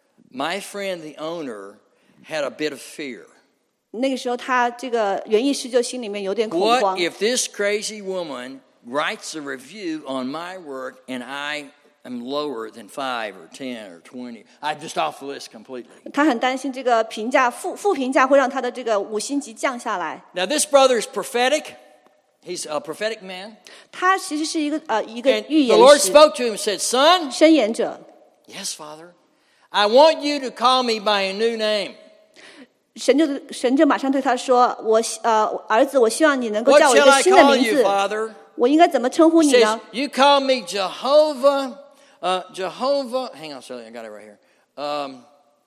A: my friend, the owner, had a bit of fear.
B: 那个时候，他这个园艺师就心里面有点恐
A: What
B: 慌。
A: if this crazy woman writes a review on my work and I am lower than five or ten or twenty? I'm just off the list completely.
B: 他很担心这个评价负负评价会让他的这个五星级降下来。
A: Now, this brother is prophetic. He's a prophetic man.
B: 他其实是一个呃一个
A: And
B: 预
A: the
B: 言
A: Lord
B: 师、
A: spoke to him and said, Son,
B: 申言者。
A: yes, Father, I want you to call me by a new name.
B: 神就神就马上对他说：“我呃儿子，我希望你能够
A: What
B: 叫我一
A: shall
B: 个
A: I
B: 新的
A: call
B: 名
A: you,
B: 字。
A: Father?
B: 我应该怎么称呼
A: He
B: 你
A: says,
B: 呢？
A: you call me Jehovah, uh, Jehovah. Hang on, sorry, I got it right here. Um,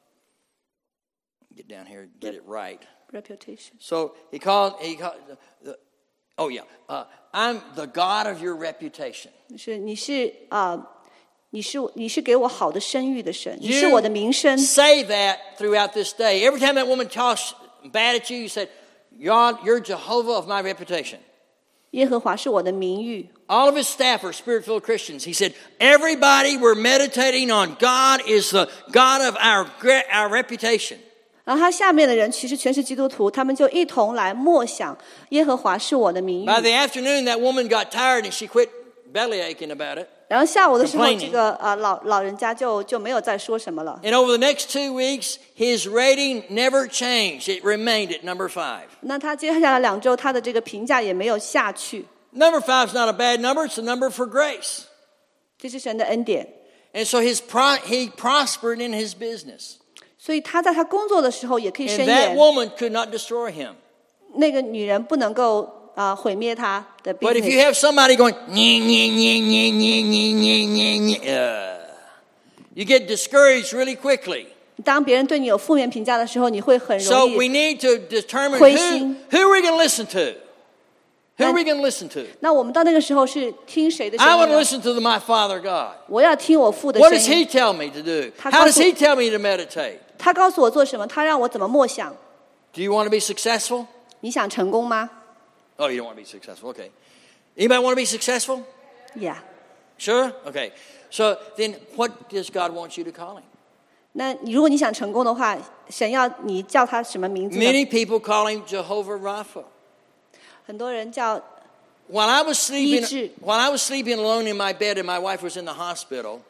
A: get down here, get it right.
B: Reputation。
A: So he called, he called, the, oh yeah, uh, I'm the God of your reputation.
B: 是你是啊、呃你是你是给我好的声誉的神，你
A: You
B: 是我的名声。
A: say that throughout this day. Every time that woman talks bad at you, you said, you're, you're Jehovah of my reputation.
B: 耶和华是我的名誉。
A: All of his staff are spirit-filled Christians. He said, everybody we're meditating on God is the God of our, our reputation.
B: 然后他下面的人其实全是基督徒，他们就一同来默想耶和华是我的名誉。
A: By the afternoon, that woman got tired and she quit belly aching about it.
B: 然后下午的时候，
A: Complaining.
B: 这个呃老老人家就就没有再说什么了。
A: And over the next two weeks, his rating never changed. It remained at number five.
B: 那他接下来两周，他的这个评价也没有下去，
A: Number five is not a bad number. It's a number for grace.
B: 这是神的恩典。
A: And so his pro- he prospered in his business.
B: 所以他在他工作的时候也可以
A: And
B: 伸
A: that
B: 言，
A: woman could not destroy him.
B: 那个女人不能够啊、呃毁灭他的
A: But if you
B: business。
A: have somebody going, "Nye, nye, nye, nye, nye, nye, nye, nye, nye," uh, you get discouraged really quickly.
B: 当别人对你有负面评价的时候，你会很
A: So
B: 容
A: we
B: 易。
A: need to determine
B: 灰
A: who,
B: 心。
A: who are we going to listen to? Who are we going to listen to?
B: 那我们到那个时候是听谁的声
A: I
B: 音
A: want to
B: 呢？
A: listen to the, my Father God.
B: 我要听我父的
A: What
B: 声
A: does He
B: 音。
A: tell me to do?
B: 他
A: How
B: 告
A: does
B: 诉-
A: He tell me to meditate?
B: 他告诉我做什么，他让我怎么默想。
A: Do you want to be successful?
B: 你想成功吗
A: Oh, you don't want to be successful. Okay. Anybody want to be successful?
B: ？Yeah。
A: Sure? Okay. So then what does God want you to call Him?
B: 那你如果你想成功的话，神要你叫他什么名字呢？
A: Many people call Him Jehovah Rapha.
B: 很多人叫
A: While I was sleeping,
B: 医治。
A: while I was sleeping alone in my bed and my wife was in the hospital,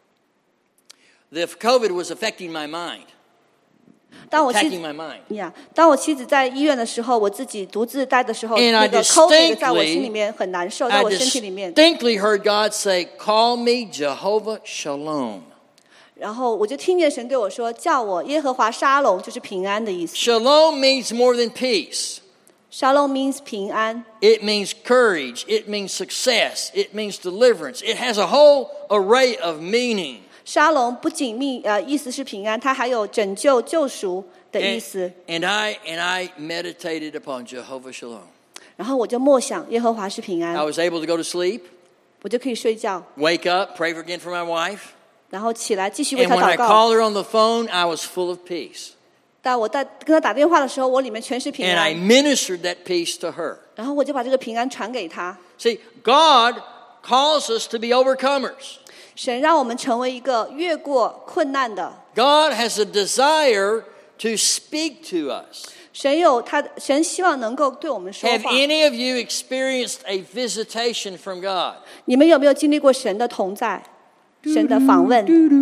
A: the COVID was affecting my mind,
B: 当我妻
A: attacking
B: 子
A: my mind.
B: 呀，当我妻子在医院的时候，我自己独自待的时候，
A: And I
B: 那个
A: distinctly-
B: COVID 在我心里面很难受，在
A: I
B: 我身体里面。
A: distinctly heard God say, "Call me Jehovah Shalom."
B: 然后我就听见神对我说：“叫我耶和华沙龙，就是平安的意思。
A: Shalom means more than peace.
B: Shalom means 平安，
A: It means courage. It means success. It means deliverance. It has a whole array of meaning.
B: 沙龙不仅命呃意思是平安，它还有拯救、救赎的意
A: And,
B: 思。
A: and I and I meditated upon Jehovah Shalom.
B: 然后我就默想耶和华是平
A: I
B: 安，
A: was able to go to sleep,
B: 我就可以睡觉，
A: wake up, pray for again for my wife.
B: 然后起来继续为
A: And
B: 他
A: when I
B: 祷告。
A: called her on the phone, I was full of peace.
B: 但我在跟他打电话的时候，我里面全是平
A: And I
B: 安，
A: ministered that peace to her.
B: 然后我就把这个平安传给他。
A: See, God calls us to be overcomers.
B: 神让我们成为一个越过困难的。
A: God has a desire to speak to us.
B: 神有他，神希望能够对我们说
A: Have
B: 话。
A: any of you experienced a visitation from God?
B: 你们有没有经历过神的同在，神的访问？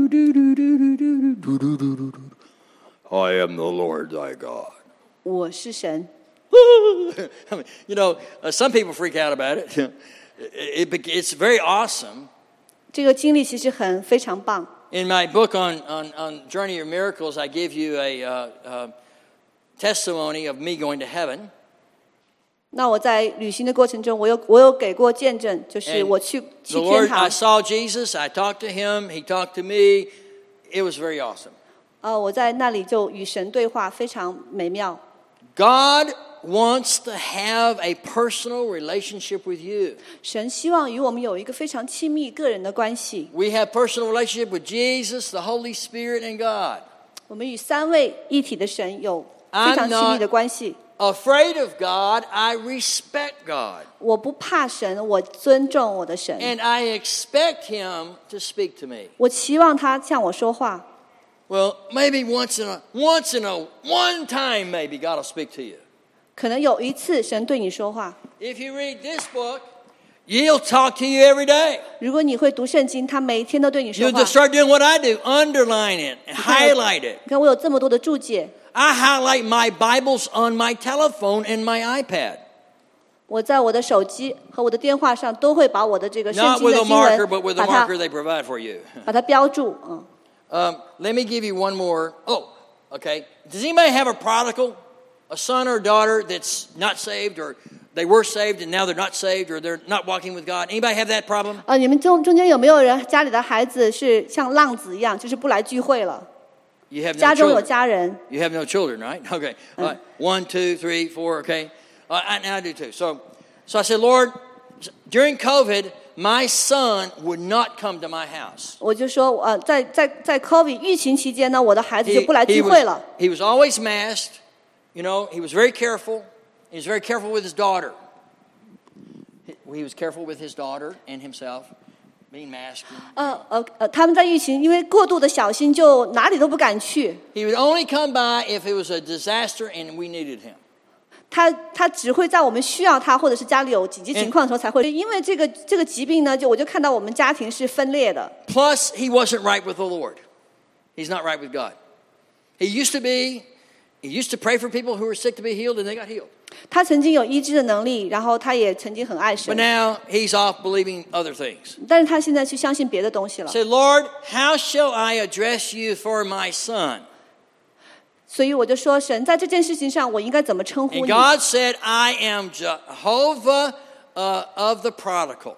A: I am the Lord thy God.
B: 我是神。
A: I mean, you know, uh, some people freak out about it. It, it. It's very awesome.
B: 这个经历其实很非常棒。
A: In my book on, on, on Journey of Miracles, I give you a uh, uh, testimony of me going to heaven.
B: 那我在旅行的过程中，我有我有给过见证，就是
A: And
B: 我去
A: The
B: 去天
A: Lord, I
B: 堂。
A: saw Jesus. I talked to him. He talked to me. It was very awesome.
B: 呃，我在那里就与神对话，非常美妙。
A: God wants to have a personal relationship with you.
B: 神希望与我们有一个非常亲密个人的关系。
A: We have personal relationship with Jesus, the Holy Spirit, and God.
B: 我们与三位一体的神有非
A: I'm
B: 常亲密
A: not
B: 的关系。
A: afraid of God. I respect God.
B: 我不怕神，我尊重我的神，
A: And I expect him to speak to me.
B: 我期望他向我说话。
A: Well, maybe once in a once in a one time maybe God will speak to you.
B: 可能有一次神对你说话。
A: If you read this book, he'll talk to you every day.
B: 如果你会读圣经，他每一天都对你说
A: You'll
B: 话。
A: just start doing what I do, underline it, highlight it.
B: 你看我有这么多的注解，
A: I highlight my Bibles on my telephone and my iPad.
B: 我在我的手机和我的电话上都会把我的这个圣
A: Not
B: 经
A: with
B: 的
A: a
B: 经
A: marker, but
B: 文
A: with the
B: 把它
A: marker they provide for you.
B: 把它标注。嗯，
A: Um, let me give you one more. Oh, okay. Does anybody have a prodigal, a son or a daughter that's not saved, or they were saved and now they're not saved, or they're not walking with God? Anybody have that problem?
B: 啊，你们中中间有没有人家里的孩子是像浪子一样，就是不来聚会了？
A: You have no
B: 家中有
A: children.
B: 家人，
A: You have no children, right? Okay. All right. One, two, three, four. Okay. Uh, I, and I do too. So, so I said, Lord, during COVID, my son would not come to my house.
B: 我就说，呃，在在在 COVID 疫情期间呢，我的孩子
A: He,
B: 就不来
A: he
B: 聚会了。
A: was, he was always masked. You know, he was very careful. He was very careful with his daughter. He, he was careful with his daughter and himself, being masked.
B: 呃呃呃，他们在疫情因为过度的小心，就哪里都不敢去。
A: He would only come by if it was a disaster and we needed him.
B: 他他只会在我们需要他，或者是家里有紧急情况的时候才会。因为这个这个疾病呢，就我就看到我们家庭是分裂的。
A: Plus, he wasn't right with the Lord. He's not right with God. He used to be, he used to pray for people who were sick to be healed, and they got healed.
B: 他曾经有医治的能力，然后他也曾经很爱
A: But
B: 神，
A: now he's off believing other things.
B: 但是他现在去相信别的东西了。
A: Say, Lord, how shall I address you for my son?
B: 所以我就说，神在这件事情上，我应该怎么称呼
A: And
B: 你？
A: God said, I am Jehovah uh, of the prodigal.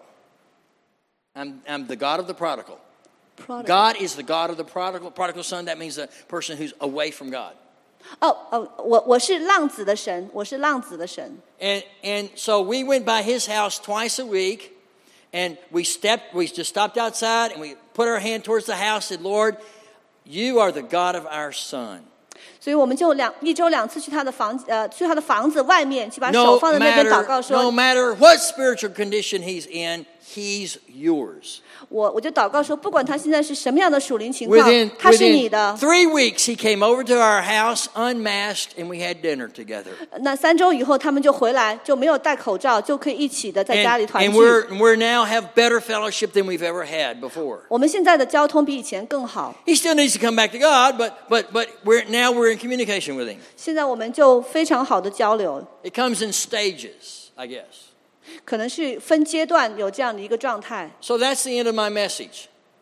A: I'm, I'm the God of the prodigal. God is the God of the prodigal. Prodigal son, that means a person who's away from God.
B: 哦哦，我我是浪子的神，我是浪子的神。
A: And, and so we went by his house twice a week, and we stepped, we just stopped outside, and we put our hand towards the house and said, Lord, you are the God of our son.
B: 所以我们就两一周两次去他的房呃去他的房子外面去把手
A: No
B: 放在那边祷
A: matter,
B: 告
A: no
B: 说，
A: matter what spiritual condition he's in, he's yours.
B: 我我就祷告说，不管他现在是什么样的属灵情况
A: Within,
B: 他是你
A: within
B: 的。
A: three weeks, he came over to our house unmasked, and we had dinner together.
B: 那三周以后，他们就回来，就没有戴口罩，就可以一起的在家里
A: And,
B: 团
A: and
B: 聚。
A: we're, we're now have better fellowship than we've ever had before.
B: 我们现在的交通比以前更好。
A: He still needs to come back to God, but, but, but we're, now we're in communication with him.
B: 现在我们就非常好的交流，
A: It comes in stages, I guess.
B: 可能是分阶段有这样的一个状态。
A: So that's the end of my message.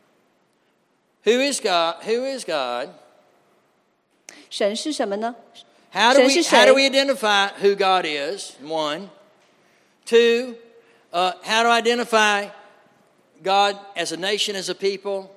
A: Who is God? Who is God?
B: 神是什么呢？
A: How do we,
B: 神是谁？
A: how do we identify who God is? One. Two, uh, how to identify God as a nation, as a people.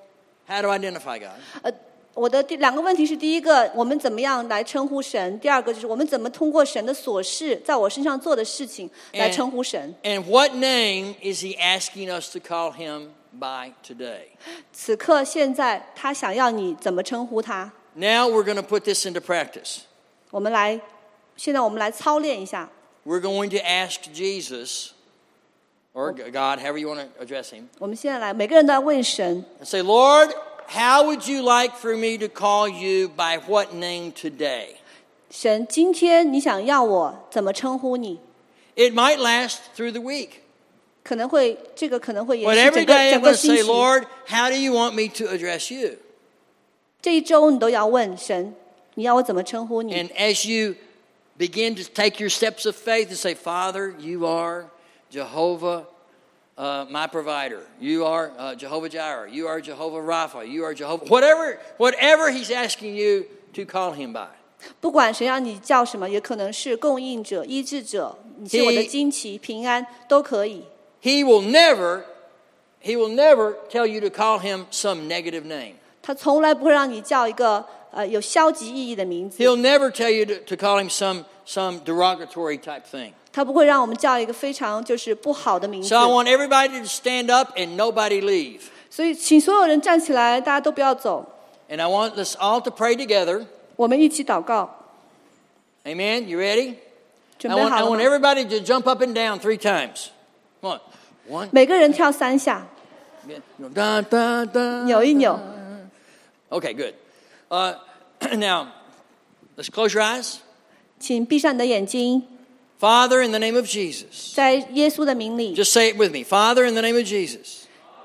A: How to identify God?
B: 呃，我的第两个问题是：第一个，我们怎么样来称呼神；第二个就是我们怎么通过神的琐事在我身上做的事情来称呼神。
A: And what name is he asking us to call him by today?
B: 此刻现在他想要你怎么称呼他？
A: Now we're going to put this into practice.
B: 我们来，现在我们来操练一下。
A: We're going to ask Jesus, or God, however you want to address him.
B: 我们现在来，每个人都要问神
A: And say, Lord, how would you like for me to call you by what name today?
B: 神，今天你想要我怎么称呼你？
A: It might last through the week.
B: 可能会，这个可能会延
A: But
B: 续
A: every
B: 整个
A: day
B: 整
A: I'm
B: 个
A: going to
B: 星
A: say,
B: 期。
A: Lord, how do you want me to address you?
B: 这一周你都要问神，你要我怎么称呼你？
A: And as you begin to take your steps of faith and say, Father, you are Jehovah, uh, my provider. You are uh, Jehovah Jireh. You are Jehovah Rapha. You are Jehovah. Whatever, whatever he's asking you to call him by.
B: 不管神让你叫什么，也可能是供应者、医治者，你是我的旌旗、平安，都可以。
A: He will never, he will never tell you to call him some negative name.
B: 他从来不会让你叫一个呃有消极意义的名字，
A: He'll never tell you to, to call him some, some derogatory type thing.
B: 他不会让我们叫一个非常就是不好的名字
A: So。I want everybody to stand up and nobody leave.
B: 所以，请所有人站起来，大家都不要走，
A: And I want us all to pray together.
B: 我们一起祷告。
A: Amen. You ready?
B: 准
A: I
B: 备
A: want,
B: 好
A: I
B: 了
A: want
B: 吗？
A: everybody to jump up and down three times. Come on. One.
B: 每个人跳三下，
A: Da, da, da.
B: 扭一扭。
A: Okay, good. Uh, now, let's close your eyes.
B: 请闭上你的眼睛，
A: Father, in the name of Jesus.
B: 在耶稣的名里，
A: Just say it with me. Father, in the name of Jesus.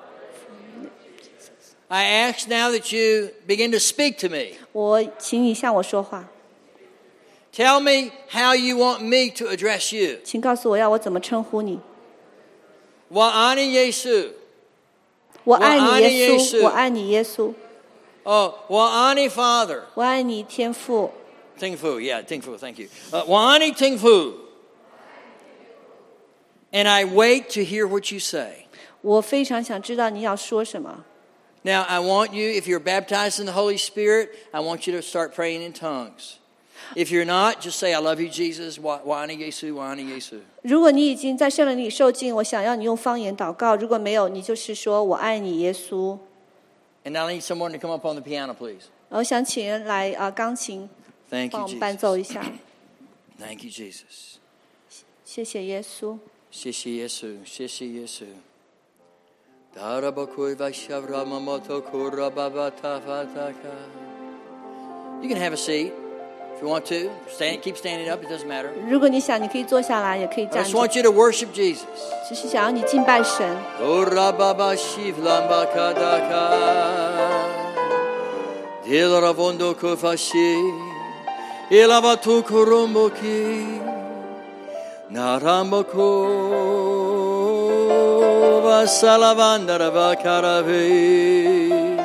A: I ask now that you begin to speak to me.
B: 我请你向我说话，
A: Tell me how you want me to address you.
B: 请告诉我要我怎么称呼你。
A: Wa'ani Yesu.
B: 我爱你，耶
A: 我爱你耶
B: 稣，
A: 稣
B: 我爱你，耶稣，
A: Oh, Wa'ani Father.
B: 我爱你，天父。
A: Ting Fu, yeah, Ting Fu, thank you. Uh, Wa'ani Ting Fu. And I wait to hear what you say.
B: 我非常想知道你要说什么。
A: Now, I want you, if you're baptized in the Holy Spirit, I want you to start praying in tongues. If you're not, just say, I love you, Jesus. Wa'ani Yesu, Wa'ani Yesu.
B: 如果你已经在圣灵里受浸，我想要你用方言祷告；如果没有，你就是说我爱你，耶稣。
A: And I need someone to come up on the piano, please.
B: 我想请人来啊、呃钢琴
A: Thank
B: 帮
A: you,
B: 我们伴奏一下。
A: Thank you, Jesus.
B: 谢谢耶稣。
A: Shishi Yesu, Shishi Yesu. Darabakui Vaishavramamoto Kurababatafataka. You can have a seat if you want to. Stand, keep standing up, it doesn't matter.
B: 如果你想，你可以坐下来，也可以
A: I
B: 站
A: just
B: 着。
A: want you to worship Jesus.
B: 只是想要你敬拜神。
A: Urababa Shivlambakadaka. Dilravondo Kofashi. Ilavatu Kurumboki. Narambako. Salavandara Karave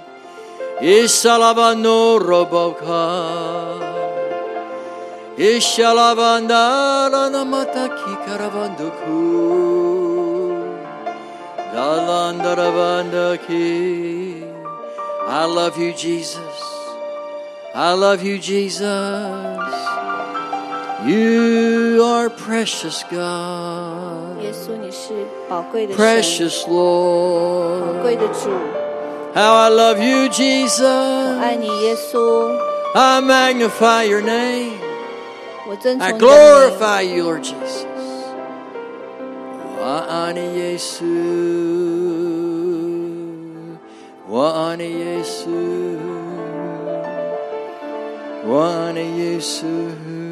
A: Ishalavano Roboka Ishalavandara Namataki Karavanduku Dalandaravandaki. I love you, Jesus. I love you, Jesus. You are precious, God.
B: 耶稣，你是宝贵的神，
A: Precious
B: 宝
A: Lord.
B: 贵的主。
A: How I love you,
B: 我
A: Jesus.
B: 爱你，耶稣。
A: I magnify your name.
B: 我尊
A: I
B: 崇你的名。
A: glorify you, Lord Jesus. Wa'ani Yesu. Wa'ani Yesu. Wa'ani Yesu.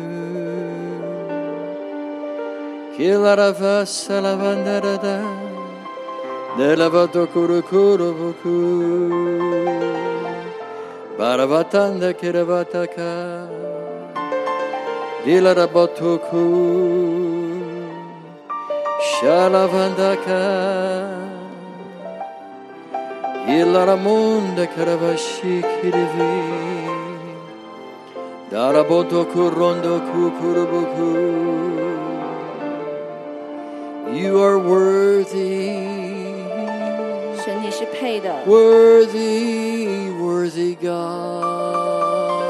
A: Kilarava salavandarada. Delavato kurukuru buku. Baravatanda kiravataka. Dilarabotuku. Shalavandaka. Ilaramunda karavashi kirivi. Darabotoku rondoku kurubuku. You are worthy.
B: 神，你是配配的。
A: Worthy, worthy God,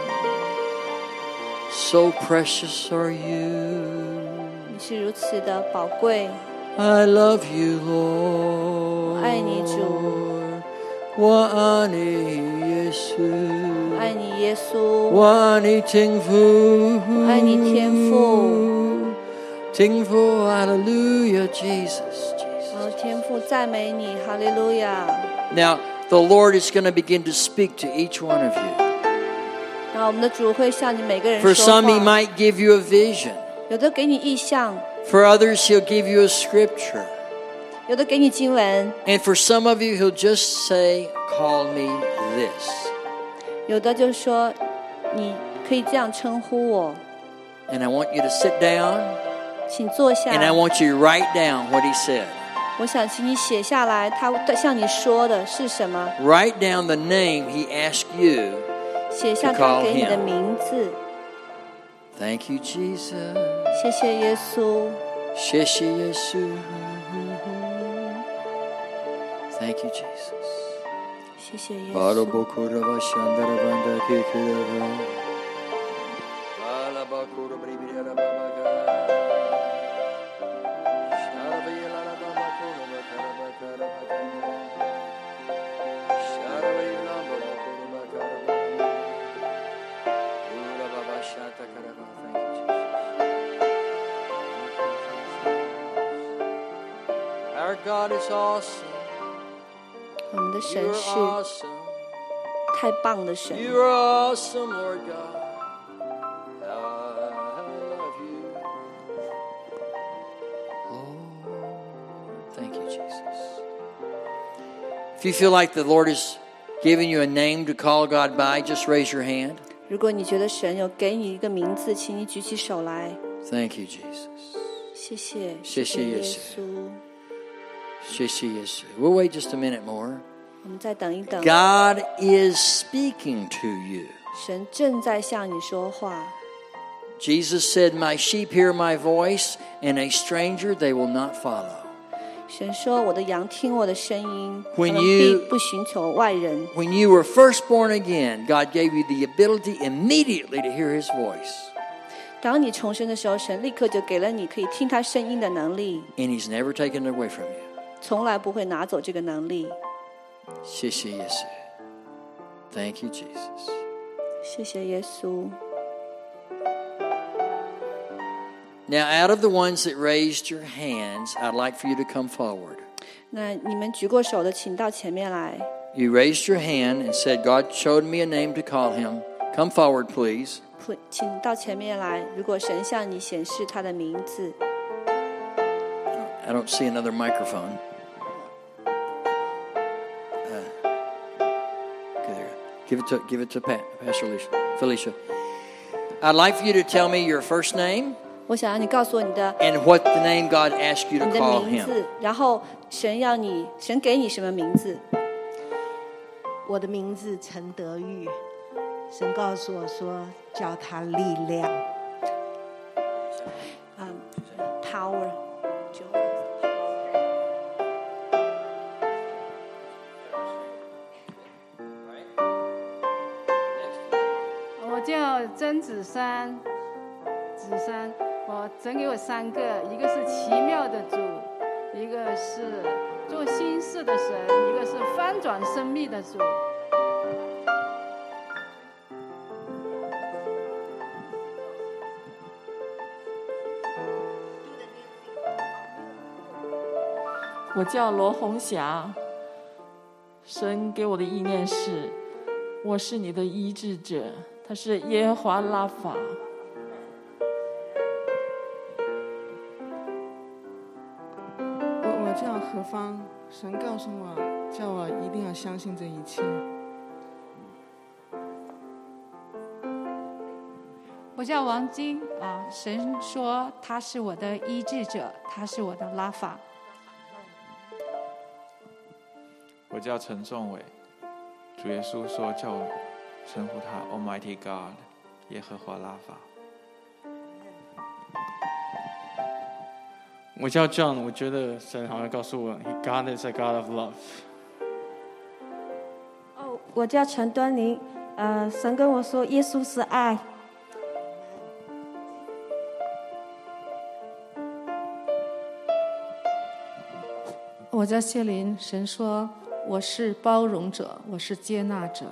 A: so precious are you.
B: 你是如此的宝贵。
A: I love you, Lord.
B: 爱你主。
A: 我爱你耶稣。
B: 爱你耶稣。
A: 我爱你天父。
B: 爱你天父。
A: 天父，哈利路亚 Jesus, Jesus.
B: 哦，天父赞美你，哈利路亚。
A: Now, the Lord is going to begin to speak to each one of you.
B: 然后我们的主会向你每个人
A: For
B: 说
A: some, He
B: 话，
A: might give you a vision.
B: 有的给你意象，
A: For others, He'll give you a scripture.
B: 有的给你经文，
A: And for some of you, He'll just say, call me this.
B: 有的就说你可以这样称呼我，
A: And I want you to sit down,
B: 请坐下。
A: and I want you to write down what He said.
B: 我想请你写下来，他向你说的是什么？
A: Write down the name He asked you.
B: 写下他给你的名字。
A: Thank you, Jesus.
B: 谢谢耶稣。
A: 谢谢耶稣。Thank you, Jesus.
B: 谢谢耶
A: 巴罗
B: 稣。
A: 波库拉巴香达拉班达基克拉巴，巴拉巴库拉比比拉巴巴卡，沙拉比拉拉巴巴库拉巴卡拉巴卡拉巴卡，沙拉比拉巴巴库拉巴卡拉巴，乌拉巴巴沙达卡拉巴。Thank you, Jesus. Our God is awesome.
B: 我们的神
A: You're
B: 是
A: awesome.
B: 太棒的神，
A: You are awesome, Lord God. I love you. Oh, thank you, Jesus. If you feel like the Lord is giving you a name to call God by, just raise your hand.
B: 如果你觉得神有给你一个名字，请你举起手来。
A: Thank you, Jesus.
B: 谢谢，
A: 谢谢
B: 耶
A: 耶稣
B: 稣。
A: 谢谢耶稣. We'll wait just a minute more.
B: 我们再等一等，
A: God is speaking to you.
B: 神正在向你说话。
A: Jesus said, My sheep hear my voice, and a stranger they will not follow.
B: 神说：“我的羊听我的声音，他
A: When
B: 们
A: you-
B: 必不寻求外人。”
A: When you were first born again, God gave you the ability immediately to hear His voice.
B: 当你重生的时候，神立刻就给了你可以听他声音的能力，
A: And He's never taken it away from you.
B: 从来不会拿走这个能力。
A: 谢谢耶稣. Thank you, Jesus.
B: 谢谢耶稣。
A: Now, out of the ones that raised your hands, I'd like for you to come forward.
B: 那你们举过手的，请到前面来。
A: You raised your hand and said, God showed me a name to call Him. Come forward, please.
B: 请到前面来。如果神向你显示他的名字，
A: I don't see another microphone. Uh, okay, there. Give it to give it to Pat, Pastor Alicia, Felicia. I'd like for you to tell me your first name
B: 我想让你告诉我你的
A: and what the name God asked you to
B: 你的
A: call
B: 名
A: Him.
B: 字，然后神要你，神给你什么名字？
C: 我的名字陈德玉，神告诉我说叫他力量。
B: 嗯 ，power。
D: 我叫曾子珊，子珊，我神给我三个，一个是奇妙的主，一个是做新事的神，一个是翻转生命的主。
E: 我叫罗红霞，神给我的意念是，我是你的医治者，他是耶和华拉法。
F: 我我叫何芳，神告诉我，叫我一定要相信这一切。
G: 我叫王晶啊，神说他是我的医治者，他是我的拉法。
H: 我叫陈仲伟，主耶稣说叫我称呼他 Almighty God， 耶和华拉法。
I: 我叫 John， 我觉得神好像告诉我 ，God is a God of love。 我叫陈端宁，呃，神跟我说耶稣是爱。
G: 我叫谢林，神说我是包容者，我是接纳者。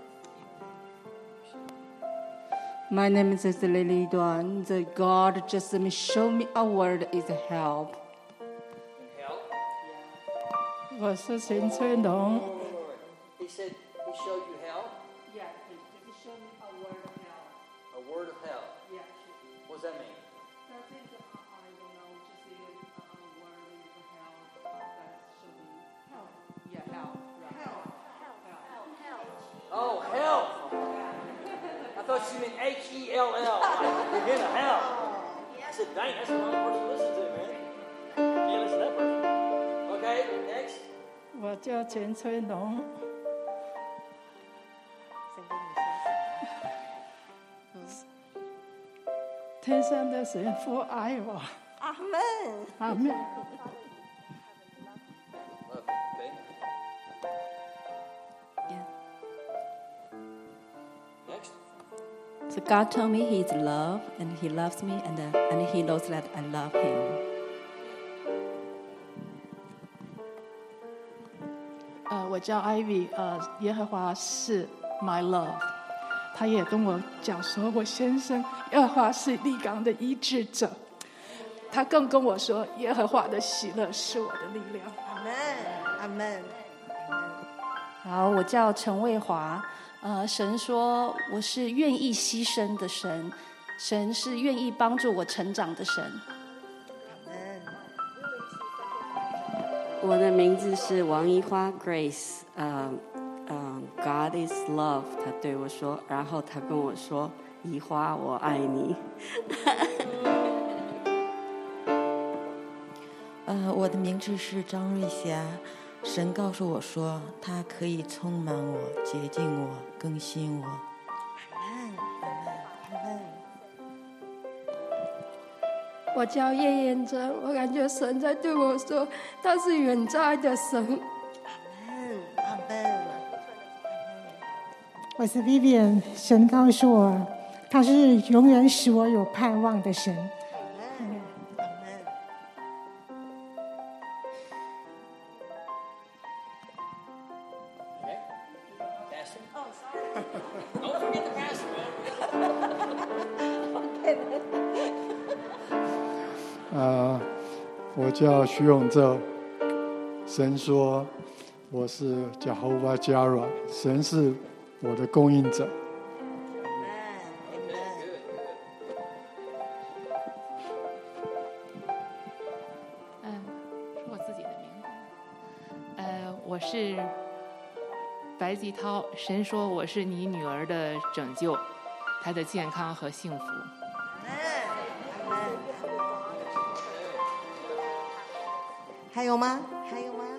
D: My name is Lily Duan. The God just show me a word is help.
A: Help?
D: 我是陈翠龙。
A: He said he showed you help?
D: Yeah, he just showed me a word of help.
A: A word of help.
D: Yeah.
A: What does that mean?
D: I think uh, I don't know, just a, a word of help. That should be help. Yeah, help. Right. Help. Help. Help.
A: Oh, help! I thought you meant H E L L. You're getting a help. I said, dang, that's the wrong person to listen to, man. Can't listen to that person. Okay, next.
D: 我叫陈翠龙。天上的神父爱我。
I: 阿门。
D: 阿门。
A: Okay. Next.
J: So God told me He's love, and He loves me, and uh, and He knows that I love Him.
F: 呃，我叫 Ivy， 呃，耶和华是 my love。他也跟我讲说，我先生耶和华是立港的医治者。他更跟我说，耶和华的喜乐是我的力量。
C: 阿门，阿门。
G: 好，我叫陈卫华。呃，神说我是愿意牺牲的神，神是愿意帮助我成长的神。
K: 我的名字是王一花 Grace， 呃呃 God is love， 他对我说，然后他跟我说，一花我爱你。
L: 呃，我的名字是张瑞霞，神告诉我说，他可以充满我、洁净我、更新我。
M: 我叫叶彦珍，我感觉神在对我说，他是远在的神。
C: 阿门。
N: 我是 Vivian， 神告诉我，他是永远使我有盼望的神。
O: 啊，我叫徐永正。神说我是 Jehovah Jireh， 神是我的供应者。
P: 嗯，是我自己的名字。呃，我是白吉涛。神说我是你女儿的拯救，她的健康和幸福。
C: 还有吗？还有吗？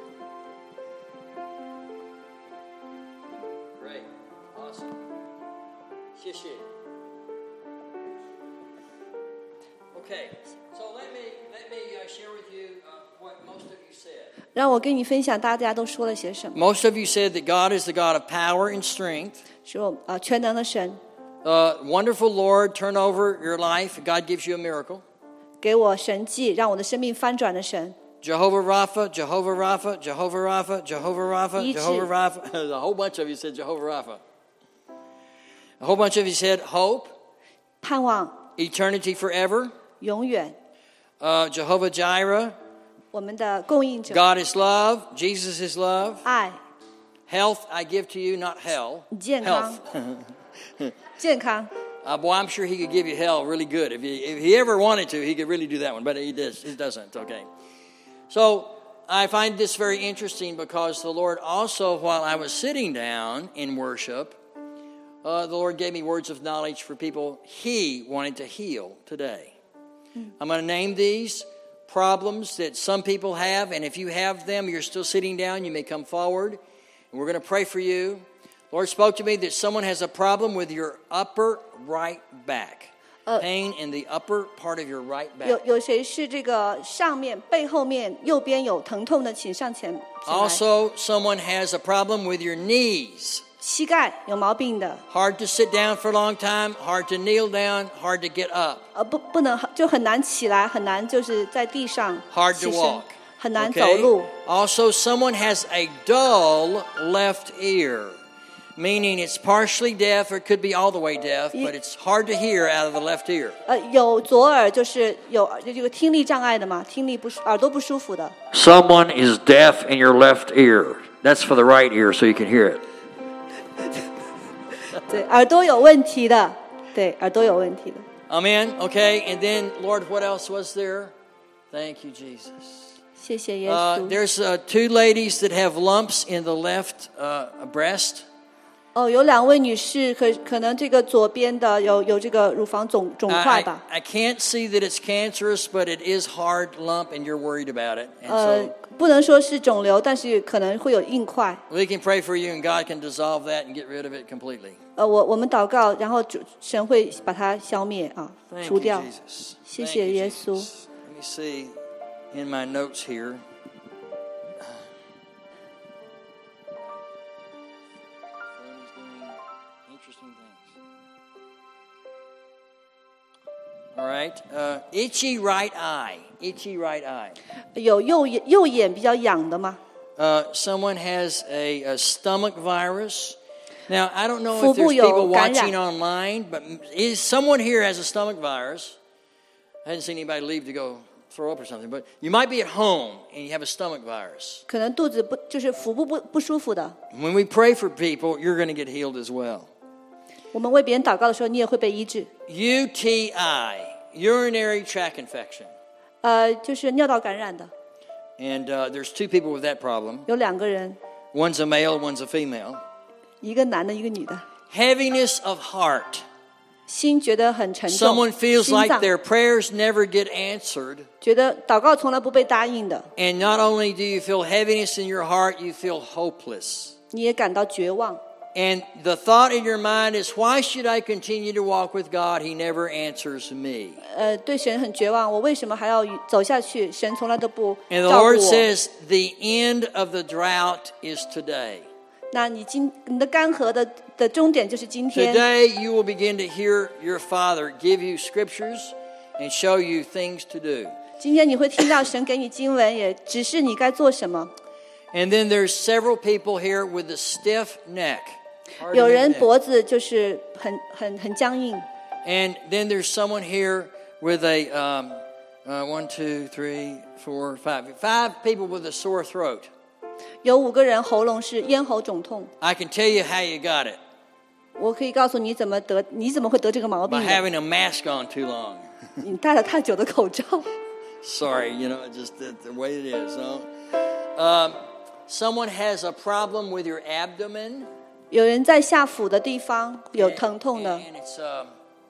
A: Great, awesome. 谢谢。Okay, so let me let me uh, share with you uh, what most of you said.
B: 让我跟你分享大家都说了些什么。
A: Most of you said that God is the God of power and strength.
B: 说呃全能的神。
A: Uh, wonderful Lord, turn over your life. God gives you a miracle.
B: 给我神迹，让我的生命翻转的神。
A: Jehovah Rapha, Jehovah Rapha, Jehovah Rapha, Jehovah Rapha, Jehovah Rapha. A whole bunch of you said Jehovah Rapha. A whole bunch of you said hope.
B: 盼望。
A: Eternity forever.
B: 永远。
A: Uh, Jehovah Jireh.
B: 我们的供应者。
A: God is love. Jesus is love.
B: 爱。
A: Health I give to you, not hell.
B: 健康。健康。
A: Uh, boy, I'm sure he could give you hell really good. If he, if he ever wanted to, he could really do that one. But he does. He doesn't. Okay. So I find this very interesting because the Lord also, while I was sitting down in worship, uh, the Lord gave me words of knowledge for people He wanted to heal today. Mm. I'm going to name these problems that some people have, and if you have them, you're still sitting down, you may come forward, and we're going to pray for you. The Lord spoke to me that someone has a problem with your upper right back. Pain in the upper part of your right back.
B: 有有谁是这个上面背后面右边有疼痛的，请上前。
A: Also, someone has a problem with your knees.
B: 膝盖有毛病的，
A: hard to sit down for a long time, hard to kneel down, hard to get up,
B: 呃，不不能就很难起来，很难就是在地上
A: hard
B: 起
A: to
B: 身
A: walk.
B: 很难走
A: Okay?
B: 路。
A: Also, someone has a dull left ear, meaning it's partially deaf or it could be all the way deaf, but it's hard to hear out of the left ear.
B: 呃，有左耳就是有这个听力障碍的嘛，听力不舒耳朵不舒服的。
A: Someone is deaf in your left ear. That's for the right ear, so you can hear it.
B: 对，耳朵有问题的，对，耳朵有问题的。
A: Amen. Okay, and then Lord, what else was there? Thank you, Jesus.
B: 谢谢耶
A: Uh,
B: 稣。
A: there's uh, two ladies that have lumps in the left uh, breast.
B: 哦，有两位女士，可可能这个左边的有有这个乳房肿肿
A: I,
B: 块
A: I,
B: 吧。
A: I can't see that it's cancerous, but it is hard lump, and you're worried about it. And
B: 呃
A: so，
B: 不能说是肿瘤，但是可能会有硬块。
A: we can pray for you, and God can dissolve that and get rid of it completely.
B: 呃，我我们祷告，然后主神会把它消灭啊，
A: Thank
B: 除
A: you,
B: 掉。
A: Jesus.
B: 谢
A: Thank
B: 谢
A: you,
B: 耶
A: Jesus.
B: 稣。
A: Let me see in my notes here. He's doing interesting things. All right. Uh, itchy right eye. Itchy right eye.
B: 有右眼右眼比较痒的吗？
A: Uh, someone has a, a stomach virus. Now, I don't know
B: 腹
A: if
B: 部
A: there's
B: 有
A: people
B: 感染。
A: watching online, but is someone here has a stomach virus? I hadn't seen anybody leave to go throw up or something, but you might be at home and you have a stomach virus.
B: 可能肚子不就是腹部不不舒服的。
A: When we pray for people, you're going to get healed as well.
B: 我们为别人祷告的时候，你也会被医治。
A: U T I, urinary tract infection.
B: 呃，就是尿道感染的，
A: And uh, there's two people with that problem.
B: 有两个人，
A: One's a male, one's a female.
B: 一个男的，一个女的，
A: Heaviness of heart.
B: 心觉得很沉重，
A: Someone feels
B: 心
A: like
B: 脏
A: their prayers never get answered.
B: 觉得祷告从来不被答应的，
A: And not only do you feel heaviness in your heart, you feel hopeless.
B: 你也感到绝望。
A: And the thought in your mind is, why should I continue to walk with God? He never answers me.
B: 呃，对神很绝望，我为什么还要走下去？神从来都不
A: And the
B: 照顾
A: Lord
B: 我。
A: says, the end of the drought is today.
B: 那你今你的干涸的的终点就是今天。
A: Today you will begin to hear your Father give you scriptures and show you things to do.
B: 今天你会听到神给你经文，也指示你该做什么。
A: And then there's several people here with a stiff neck. Hard to
B: 有
A: hear
B: 人
A: neck.
B: 脖子就是很很很僵硬，
A: And then there's someone here with a um, uh, one, two, three, four, five, five people with a sore throat.
B: 有五个人喉咙是咽喉肿痛。
A: I can tell you how you got it
B: 我可以告诉你怎么得，你怎么会得这个毛
A: by
B: 病的？
A: having a mask on too long.
B: 你戴了太久的口罩。
A: Sorry, you know, just the, the way it is. Huh? Um, someone has a problem with your abdomen.
B: 有人在下腹的地方有
A: And-
B: 疼痛的，
A: And it's um,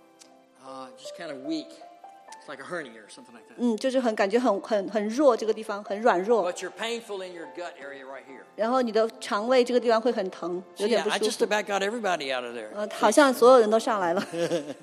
A: uh, just kind of weak. It's like a hernia or something like that.
B: 嗯，就是很感觉很很很弱，这个地方很软弱，
A: But you're painful in your gut area right here.
B: 然后你的肠胃这个地方会很疼，有
A: See,
B: 点不
A: I
B: 舒
A: just
B: 服。
A: about got everybody out of there.
B: 呃，好像所有人都上来了。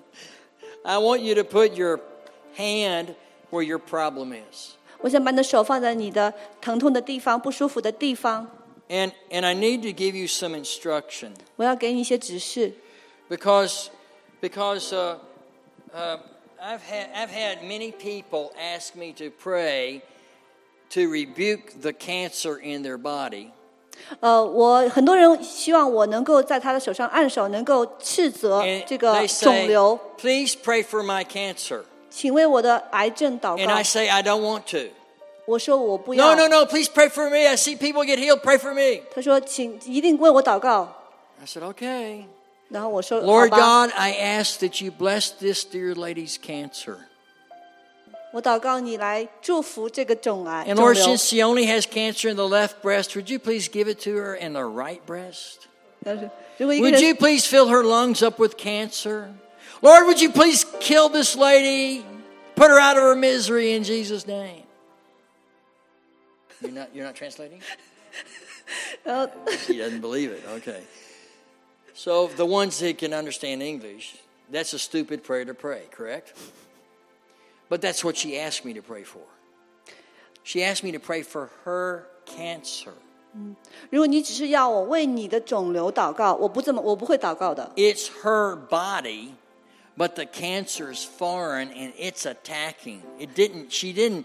A: I want you to put your hand where your problem is.
B: 我想把你的手放在你的疼痛的地方、不舒服的地方，
A: And, and I need to give you some instruction
B: 我要给你一些指示。
A: because, because uh, uh, I've, had, I've had many people ask me to pray to rebuke the cancer in their body.
B: 呃，我很多人希望我能够在他的手上按手，能够斥责
A: And
B: 这个
A: they
B: 肿
A: say,
B: 瘤，
A: please pray for my cancer.
B: 请为我的癌症祷
A: And
B: 告
A: I。say, I don't want to.
B: 我说我不要。
A: No, no, no, please pray for me. I see people get healed. Pray for me.
B: 他说，请一定为我祷告。
A: I said, okay.
B: 然后我说，好
A: Lord
B: 吧，
A: God, I ask that you bless this dear lady's cancer.
B: 我祷告你来祝福这个肿癌
A: And
B: 肿
A: Lord,
B: 瘤。
A: since she only has cancer in the left breast, would you please give it to her in the right breast?
B: 但是如果一个
A: Would you
B: 人
A: please fill her lungs up with cancer? Lord, would you please kill this lady? Put her out of her misery in Jesus' name. You're not, you're not translating?
B: 然后
A: She doesn't believe it. Okay. So the ones that can understand English, that's a stupid prayer to pray, correct? But that's what she asked me to pray for. She asked me to pray for her cancer.
B: 如果你只是要我为你的肿瘤祷告，我不这么，我不会祷告的。
A: It's her body, but the cancer is foreign and it's attacking. It didn't. She didn't.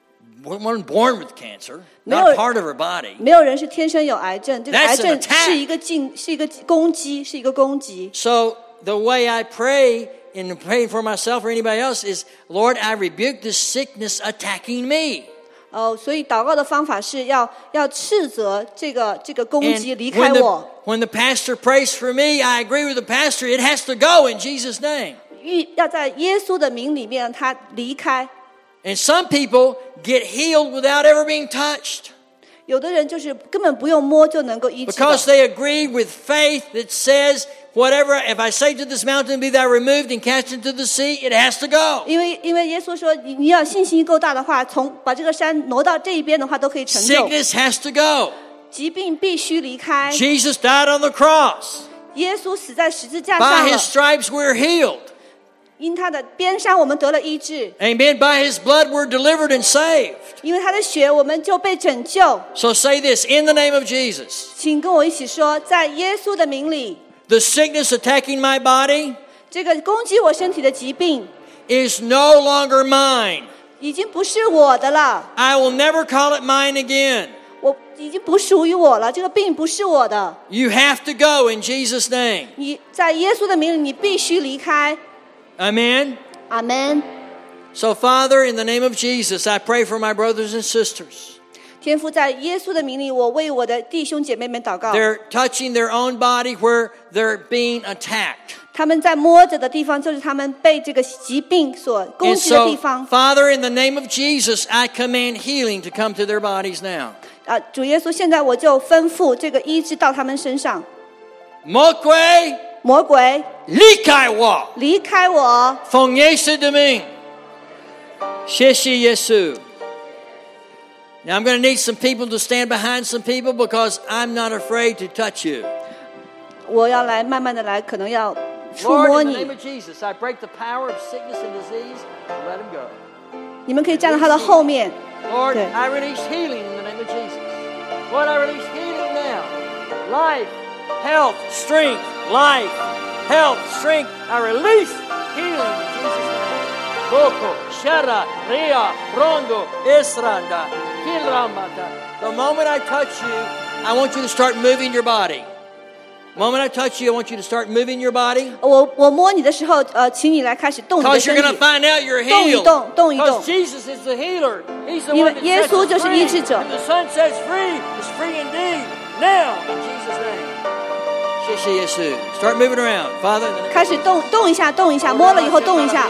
A: wasn't born with cancer. Not a part of her body.
B: 没有人是天生有癌症，这个
A: That's
B: 癌
A: an
B: 症
A: attack.
B: 是一个进，是一个攻击，是一个攻击。
A: So the way I pray in praying for myself or anybody else is, Lord, I rebuke this sickness attacking me.
B: 哦，所以祷告的方法是要要斥责这个这个攻击
A: And
B: 离开
A: when
B: 我。
A: the, when the pastor prays for me, I agree with the pastor. It has to go in Jesus' name.
B: 要在耶稣的名里面让他离开。
A: And some people get healed without ever being touched.
B: 有的人就是根本不用摸就能够医治的。
A: Because they agree with faith that says, whatever, if I say to this mountain, be thou removed and cast into the sea, it has to go.
B: 因为因为耶稣说，你你要信心够大的话，从把这个山挪到这一边的话，都可以成就。
A: Sickness has to go.
B: 疾病必须离开。
A: Jesus died on the cross.
B: 耶稣死在十字架
A: By
B: 上
A: his
B: 了，
A: stripes we're healed.
B: 因他的鞭伤我们得了医治，
A: Amen. By his blood we're delivered and saved.
B: 因为他的血我们就被拯救。
A: So say this, in the name of Jesus.
B: 请跟我一起说，在耶稣的名里，
A: The sickness attacking my body
B: 这个攻击我身体的疾病
A: is no longer mine.
B: 已经不是我的了，
A: I will never call it mine again.
B: 我已经不属于我了，这个病不是我的。
A: You have to go in Jesus' name.
B: 你在耶稣的名里，你必须离开。
A: Amen.
B: 阿门。
A: So Father, in the name of Jesus, I pray for my brothers and sisters.
B: 天父，在耶稣的名里，我为我的弟兄姐妹们祷告。
A: They're touching their own body where they're being attacked.
B: 他们在摸着的地方，就是他们被这个疾病所攻
A: And
B: 击的地
A: so,
B: 方。
A: Father, in the name of Jesus, I command healing to come to their bodies now.
B: 啊，主耶稣，现在我就吩咐这个医治到他们身上。
A: 魔鬼，
B: 魔鬼，
A: 离开我，
B: 离开我，
A: 奉耶稣的名，谢谢耶稣。Now I'm going to need some people to stand behind some people because I'm not afraid to touch you.
B: 我要来慢慢的来，可能要触
A: Lord,
B: 摸
A: in the
B: 你
A: name。of Jesus, I break the power of sickness and disease. Let him go.
B: 你们可以站在他的后面。
A: Lord,
B: 对
A: I release healing in the name of Jesus. Lord, I release healing now. Life, health, strength, life, health, strength. I release healing in Jesus' name. Boko, Shara, Ria, Rondo, Esranda, Kilramata. The moment I touch you, I want you to start moving your body. The moment I touch you, I want you to start moving your body.
B: 我我摸你的时候，呃，请你来开始动你的
A: Because
B: 身
A: you're going
B: 体
A: to，find out you're
B: 动一
A: healed.
B: 动，动一动
A: Because。Jesus is the healer. He's the
B: 因为
A: one that
B: 耶
A: sets
B: 稣
A: us
B: 就是医治
A: free.
B: 者。
A: Whom the Son sets free is free indeed. Now, in Jesus' name. 谢谢耶稣. Start moving around. Father, in the name of
B: 开始动动一下，动一下，摸了以后动一下。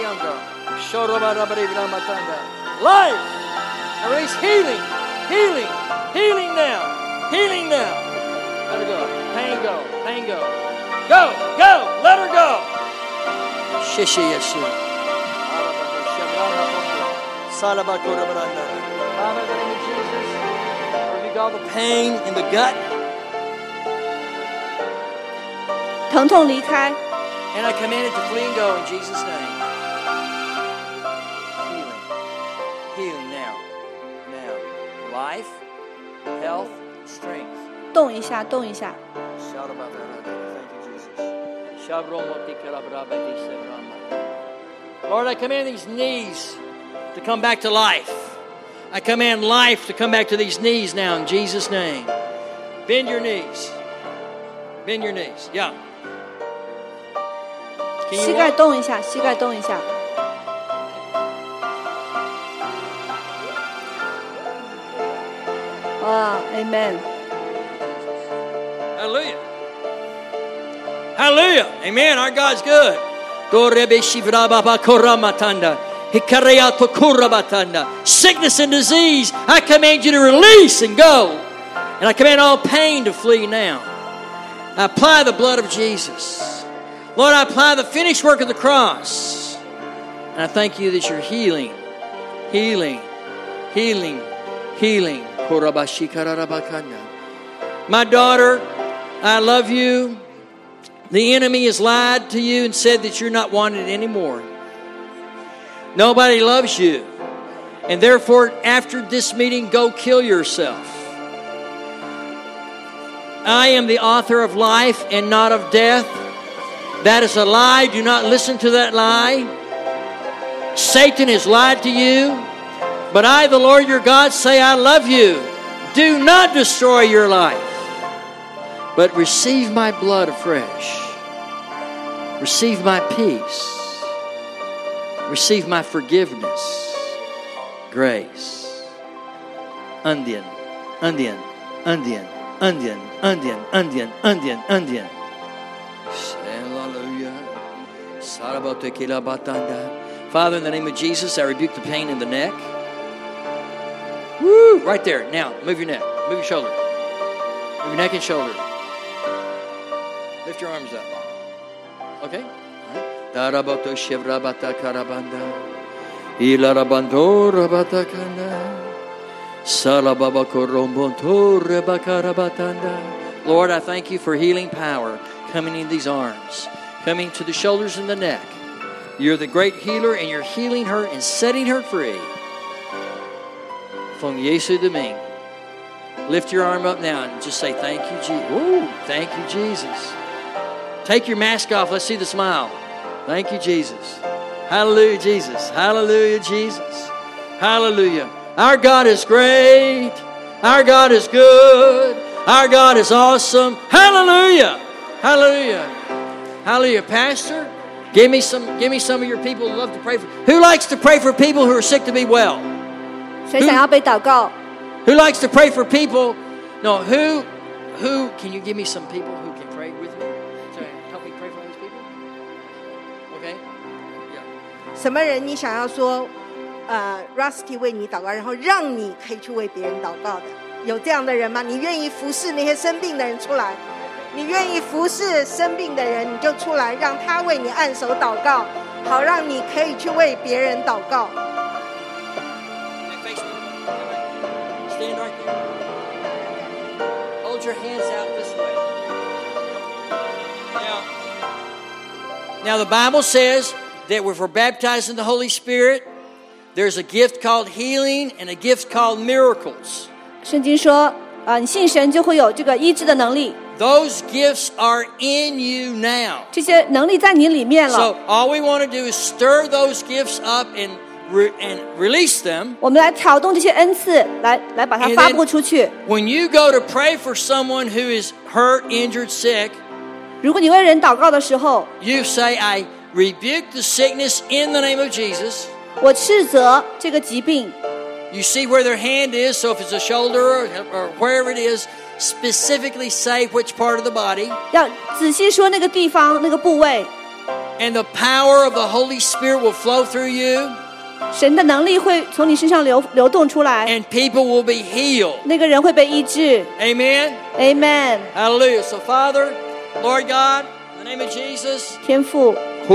A: Life. I release healing. Healing. Healing now. Healing now. Let her go. Pain go. Pain go. Go. Go. Let her go. 谢谢耶稣. Father, in the name of Jesus, I rebuke all the pain in the gut.
B: 疼痛离开，
A: And I command it to flee and go in Jesus' name. Healing. Healing now. Now. Life, health, strength.
B: 动一下，动一下。
A: Shout about that. Thank you, Jesus. Lord, I command these knees to come back to life. I command life to come back to these knees now in Jesus' name. Bend your knees. Bend your knees. Yeah. Can
B: 膝
A: you
B: 盖
A: walk?
B: 动一下，膝盖动一下。哇 ，Amen。
A: Hallelujah. Hallelujah. Amen. Our God's good. Sickness and disease, I command you to release and go. And I command all pain to flee now. I apply the blood of Jesus. Lord, I apply the finished work of the cross. And I thank you that you're healing, healing, healing, healing. My daughter, I love you. The enemy has lied to you and said that you're not wanted anymore. Nobody loves you. And therefore, after this meeting, go kill yourself. I am the author of life and not of death. That is a lie. Do not listen to that lie. Satan has lied to you. But I, the Lord your God, say I love you. Do not destroy your life, but receive my blood afresh. Receive my peace. Receive my forgiveness. Grace. Undien, undien, undien, undien, undien, undien, undien, undien. Hallelujah. Father, in the name of Jesus, I rebuke the pain in the neck. Woo! Right there. Now, move your neck. Move your shoulder. Move your neck and shoulder. Lift your arms up. Okay? Darabato shivrabata karabanda. Ilarabando rabatakanda. Salababa korombonto rebakarabatanda. Lord, I thank you for healing power coming in these arms, coming to the shoulders and the neck. You're the great healer, and you're healing her and setting her free. From Yesu Deming. Lift your arm up now and just say, thank you, Jesus. Woo, thank you, Jesus. Take your mask off. Let's see the smile. Thank you, Jesus. Hallelujah, Jesus. Hallelujah, Jesus. Hallelujah. Our God is great. Our God is good. Our God is awesome. Hallelujah. Hallelujah. Hallelujah. Pastor, give me some, give me some of your people who love to pray for. Who likes to pray for people who are sick to be well?
B: 谁想要被祷告？
A: Who likes to pray for people? No, who, who, can you give me some people who can pray with me? Sorry, help me pray for these people? Okay? Yeah.
C: 什么人你想要说，呃 ，Rusty 为你祷告，然后让你可以去为别人祷告的，有这样的人吗？你愿意服侍那些生病的人出来？你愿意服侍生病的人，你就出来，让他为你按手祷告，好让你可以去为别人祷告。
A: Stand right there. Hold your hands out this way. Now, now the Bible says that if we're baptized in the Holy Spirit, there's a gift called healing and a gift called miracles.
B: 圣经说，啊，你信神就会有这个医治的能力。
A: Those gifts are in you now.
B: 这些能力在你里面了。
A: So all we want to do is stir those gifts up and Re- and release them.
B: 我们来挑动这些恩赐，来来把它发布出去。
A: When you go to pray for someone who is hurt, injured, sick,
B: 如果你为人祷告的时候
A: you say, I rebuke the sickness in the name of Jesus.
B: 我斥责这个疾病。
A: You see where their hand is, so if it's a shoulder or, or wherever it is, specifically say which part of the body.
B: 要仔细说那个地方那个部位。
A: And the power of the Holy Spirit will flow through you.
B: 神的能力会从你身上流流动出来
A: And people will be healed.
B: 那个人会被医治
A: Amen.
B: Amen.
A: Hallelujah. So Father, Lord God, in the name of Jesus.
B: 天父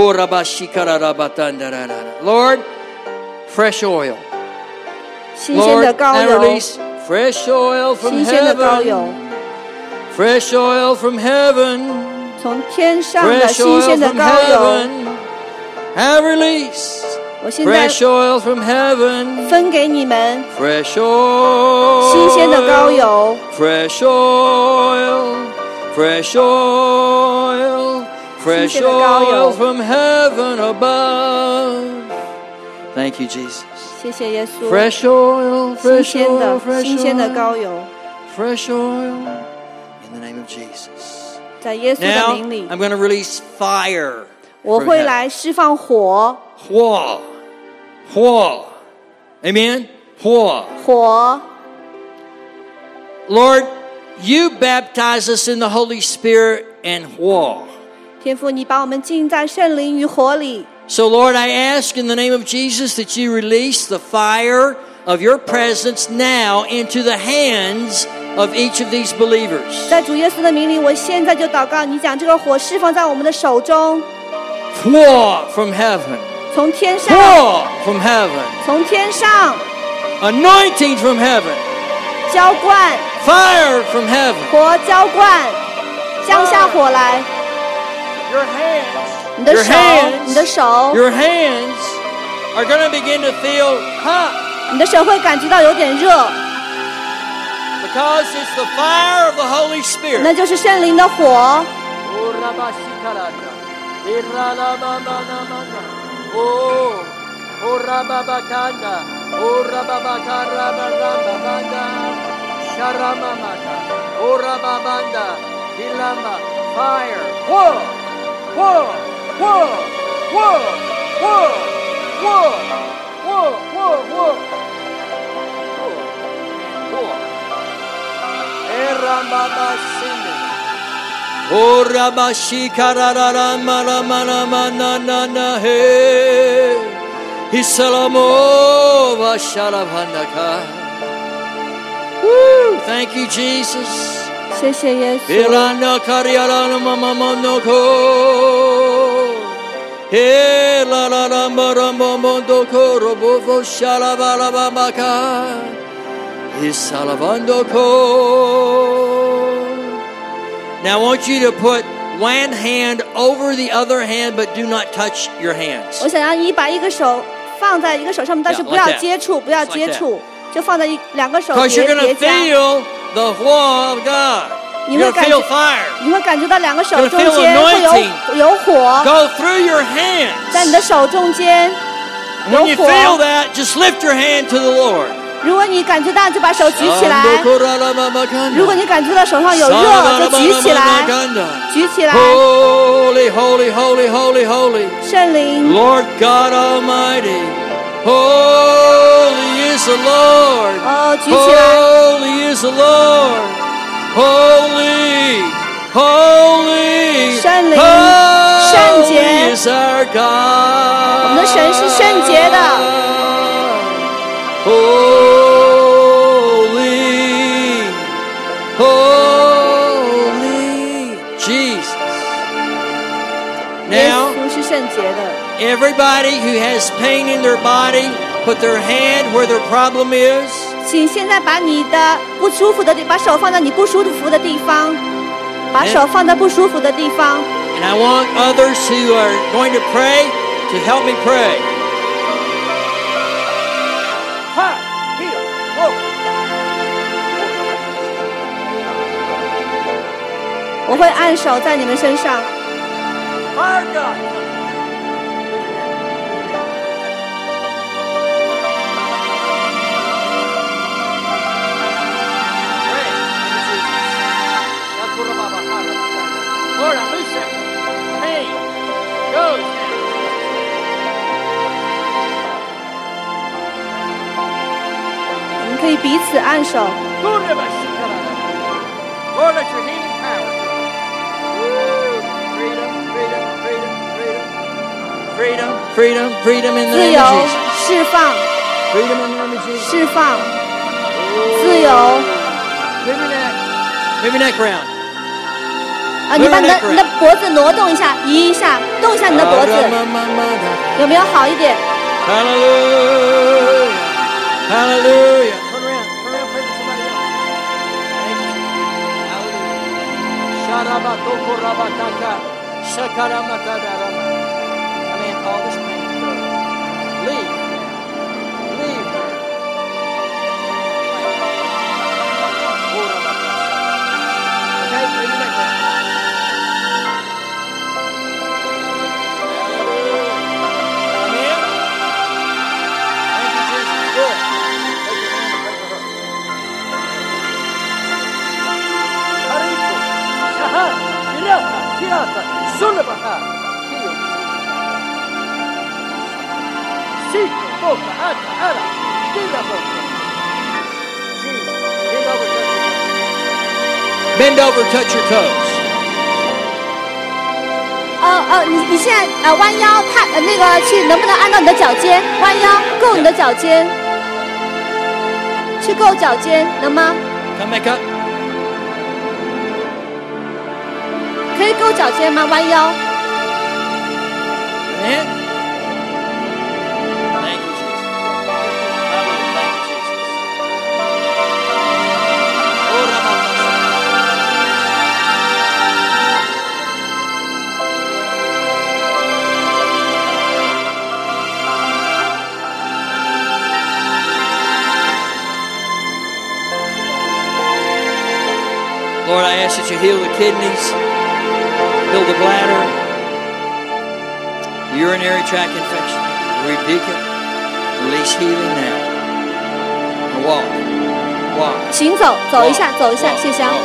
A: Lord, fresh oil.
B: 新鲜的膏
A: Lord,
B: 油
A: and release fresh oil from
B: 新鲜的膏油
A: heaven. Fresh oil from heaven.
B: 从天上的
A: Fresh
B: 新
A: oil
B: 鲜的
A: from
B: 膏油
A: heaven. Have released.
B: 我现在
A: Fresh oil from heaven.
B: 分给你们
A: Fresh oil.
B: 新鲜的膏油
A: Fresh oil. Fresh oil. Fresh oil from heaven above. Thank you, Jesus.
B: 谢谢耶稣
A: Fresh oil.
B: 新
A: Fresh
B: 鲜的
A: oil. Fresh
B: 新鲜的
A: oil.
B: 膏油
A: Fresh oil. In the name of Jesus.
B: 在耶稣的
A: Now,
B: 名里
A: I'm going to release fire.
B: 我
A: from
B: 会
A: heaven.
B: 来释放火
A: 火火 Amen. 火
B: 火
A: Lord, you baptize us in the Holy Spirit and 火。
B: 天父你把我们浸在圣灵与火里
A: So Lord, I ask in the name of Jesus that you release the fire of your presence now into the hands of each of these believers.
B: 在主耶稣的名里我现在就祷告你讲这个火释放在我们的手中
A: 火 from heaven.
B: 从天上
A: 火 from heaven.
B: 从天上
A: Anointing from heaven.
B: 浇灌
A: Fire from heaven.
B: 火浇灌降下火来
A: Your hands.
B: 你的
A: Your
B: 手
A: hands.
B: 你的手
A: Your hands are going to begin to feel hot.
B: 你的手会感觉到有点热
A: Because it's the fire of the Holy Spirit.
B: 那就是圣灵的火。
A: Fire. Whoa, whoa, whoa, whoa, whoa, whoa, whoa, whoa, whoa. Whoa. Erambabasinde. Orabashikarararamaramanamana he. Hisalamo vashalavandaka. Woo! Thank you, Jesus.
B: 谢谢耶稣。
A: Irana kariarana mama monoko. He la la la mara momondo korobo shalabala babaka. Isalavando ko. Now I want you to put one hand over the other hand, but do not touch your hands.
B: 我想让你把一个手放在一个手上面，但是不要接触，不要接触，就放在一两个手叠
A: Because you're going
B: 叠
A: to
B: 加。
A: feel the war of God.
B: 你
A: You're
B: 会
A: going to
B: 感
A: feel
B: 觉，
A: fire.
B: 你会感觉到两个手
A: You're
B: 中
A: gonna feel
B: 间会
A: anointing.
B: 有有火，
A: Go through your hands.
B: 在你的手中间
A: And when
B: 有
A: you feel
B: 火。
A: that, just lift your hand to the Lord.
B: 如果你感觉到，就把手举起来；如果你感觉到手上有热，就举起来，举起来。
A: Holy, holy, holy, holy, holy.
B: 圣灵，
A: Lord God Almighty. Holy is the Lord.
B: 哦，举起来。
A: Holy is the Lord. Holy, holy,
B: 圣灵，圣洁。
A: holy is our God.
B: 我们的神是圣洁的。
A: Holy, holy, Jesus.
B: 耶
A: Now,
B: 稣是圣洁的。
A: everybody who has pain in their body, put their hand where their problem is.
B: 请现在把你的不舒服的地，把手放在你不舒服的地方，把手放在不舒服的地方。
A: And I want others who are going to pray to help me pray. Ha! Heal! Whoa!
B: 我会按手在你们身上。
A: Fire God! Lord, I loose that pain. Goes now.
B: 我们可以彼此按手。
A: Lord, let your healing power. Freedom, freedom, freedom, freedom. Freedom, freedom, freedom in the
B: 自
A: name
B: 由
A: of Jesus.
B: 释放，
A: Freedom in the name of Jesus.
B: 释放，自由。
A: Move your neck. Move your neck around.
B: 啊，你把你的你的脖子挪动一下，移一下，动一下你的脖子，有没有好一点？
A: Hallelujah. Hallelujah. Turn around. Turn around. Pray for somebody else. Thank you. Hallelujah. Sharabatoko-rabataka. Shakaramatadadarama. Command all this pain to go. Leave. Leave. Okay, bring your neck down. Pirata, Sulabaha, Heel. Sito, Boca, Ata, Ara, Dila Boca. Jesus, bend over, touch your toes. Bend over, touch your toes.
B: 呃呃，你你现在呃弯腰看呃那个去能不能按到你的脚尖？弯腰够你的脚尖，去够脚尖，能吗？
A: Come back up.
B: 可以够脚尖吗？弯腰。
A: And thank you, Jesus. Hallelujah. Thank you, Jesus. Oh, Rabbakasa. Lord, I ask that you heal the kidneys, heal the bladder, urinary tract infection. Rebuke it. Release healing now. And walk. Walk.
B: 行走，走一下，走一下，谢香。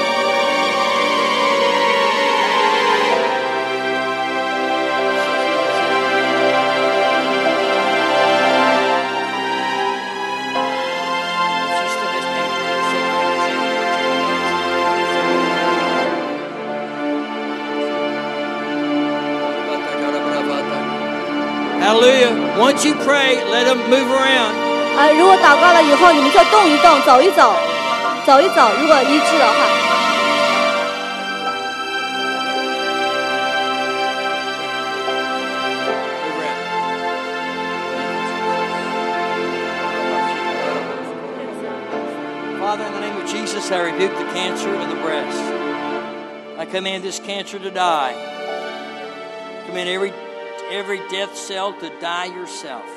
A: Hallelujah. Once you pray, let them move around.
B: 呃，如果祷告了以后，你们就动一动，走一走，走一走。如果医治的话。
A: Father, in the name of Jesus, I rebuke the cancer in the breast. I command this cancer to die. I command every every death cell to die yourself.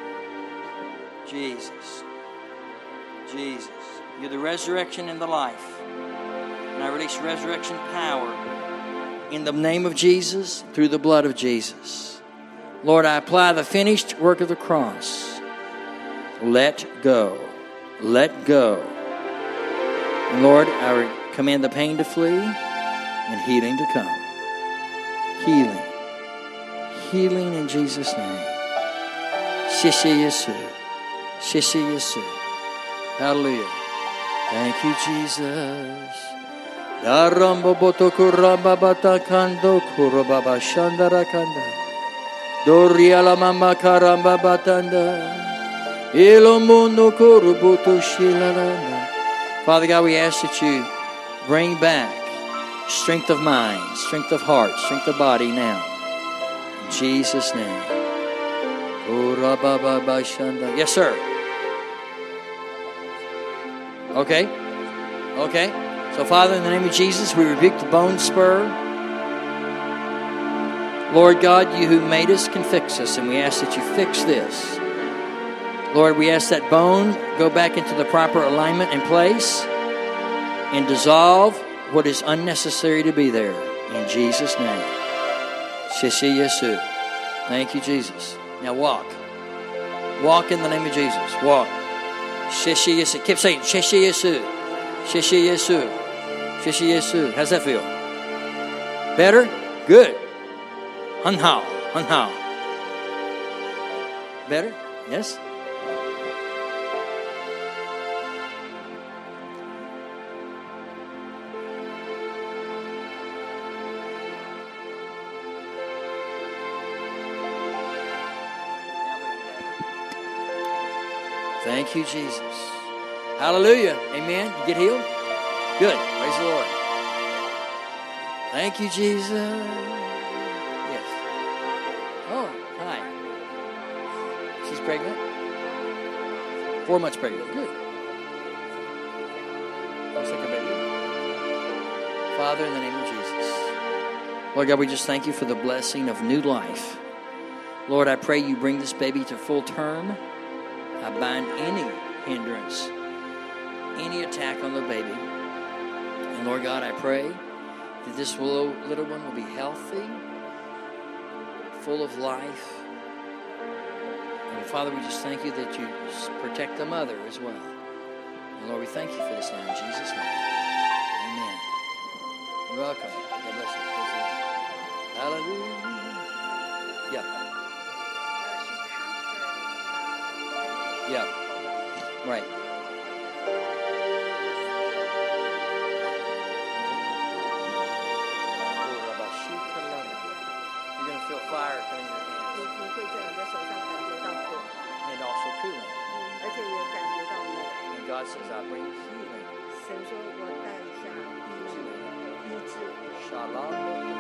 A: Jesus. Jesus. You're the resurrection and the life. And I release resurrection power in the name of Jesus, through the blood of Jesus. Lord, I apply the finished work of the cross. Let go. Let go. And Lord, I command the pain to flee and healing to come. Healing. Healing in Jesus' name. Sheshe Yesu. Sheshe Yesu. Hallelujah. Thank you, Jesus. Daramba botoku ramba batakando kurababa shandarakanda. Doriala mama karamba batanda. Ilomuno kurubutu shilalana. Father God, we ask that you bring back strength of mind, strength of heart, strength of body now. In Jesus' name. Yes, sir. Okay. Okay. So, Father, in the name of Jesus, we rebuke the bone spur. Lord God, you who made us can fix us, and we ask that you fix this. Lord, we ask that bone go back into the proper alignment and place and dissolve what is unnecessary to be there. In Jesus' name. Sheshe Yesu. Thank you, Jesus. Now walk. Walk in the name of Jesus. Walk. Sheshe Yesu. Keep saying, Sheshe Yesu. Sheshe Yesu. Sheshe Yesu. How's that feel? Better? Good. Hunhao. Hunhao. Better? Yes? Thank you, Jesus. Hallelujah. Amen. You get healed? Good. Praise the Lord. Thank you, Jesus. Yes. Oh, hi. She's pregnant? Four months pregnant. Good. Looks like a baby. Father, in the name of Jesus. Lord God, we just thank you for the blessing of new life. Lord, I pray you bring this baby to full term. I bind any hindrance, any attack on the baby. And Lord God, I pray that this little, little one will be healthy, full of life. And Father, we just thank you that you protect the mother as well. And Lord, we thank you for this now in Jesus' name. Amen. You're welcome. God bless you. Hallelujah. Yeah. Yeah, right. You're going to feel fire coming in your hands. And also cooling. And God says, I bring healing. Shalom.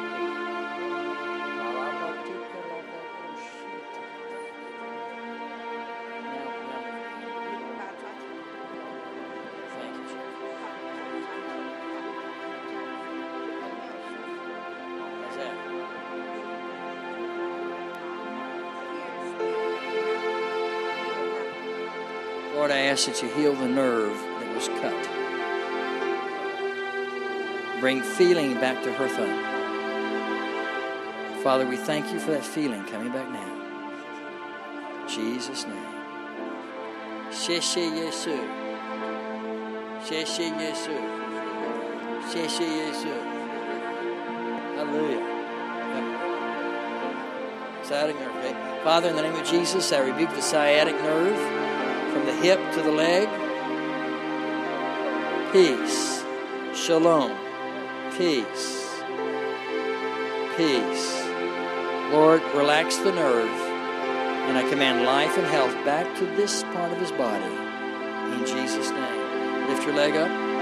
A: Lord, I ask that you heal the nerve that was cut. Bring feeling back to her thumb. Father, we thank you for that feeling coming back now. In Jesus' name. Sheshe Yesu. Sheshe Yesu. Sheshe Yesu. Hallelujah. Sciatic nerve, okay? Father, in the name of Jesus, I rebuke the sciatic nerve from the hip to the leg. Peace. Shalom. Peace. Peace. Lord, relax the nerve, and I command life and health back to this part of his body. In Jesus' name. Lift your leg up.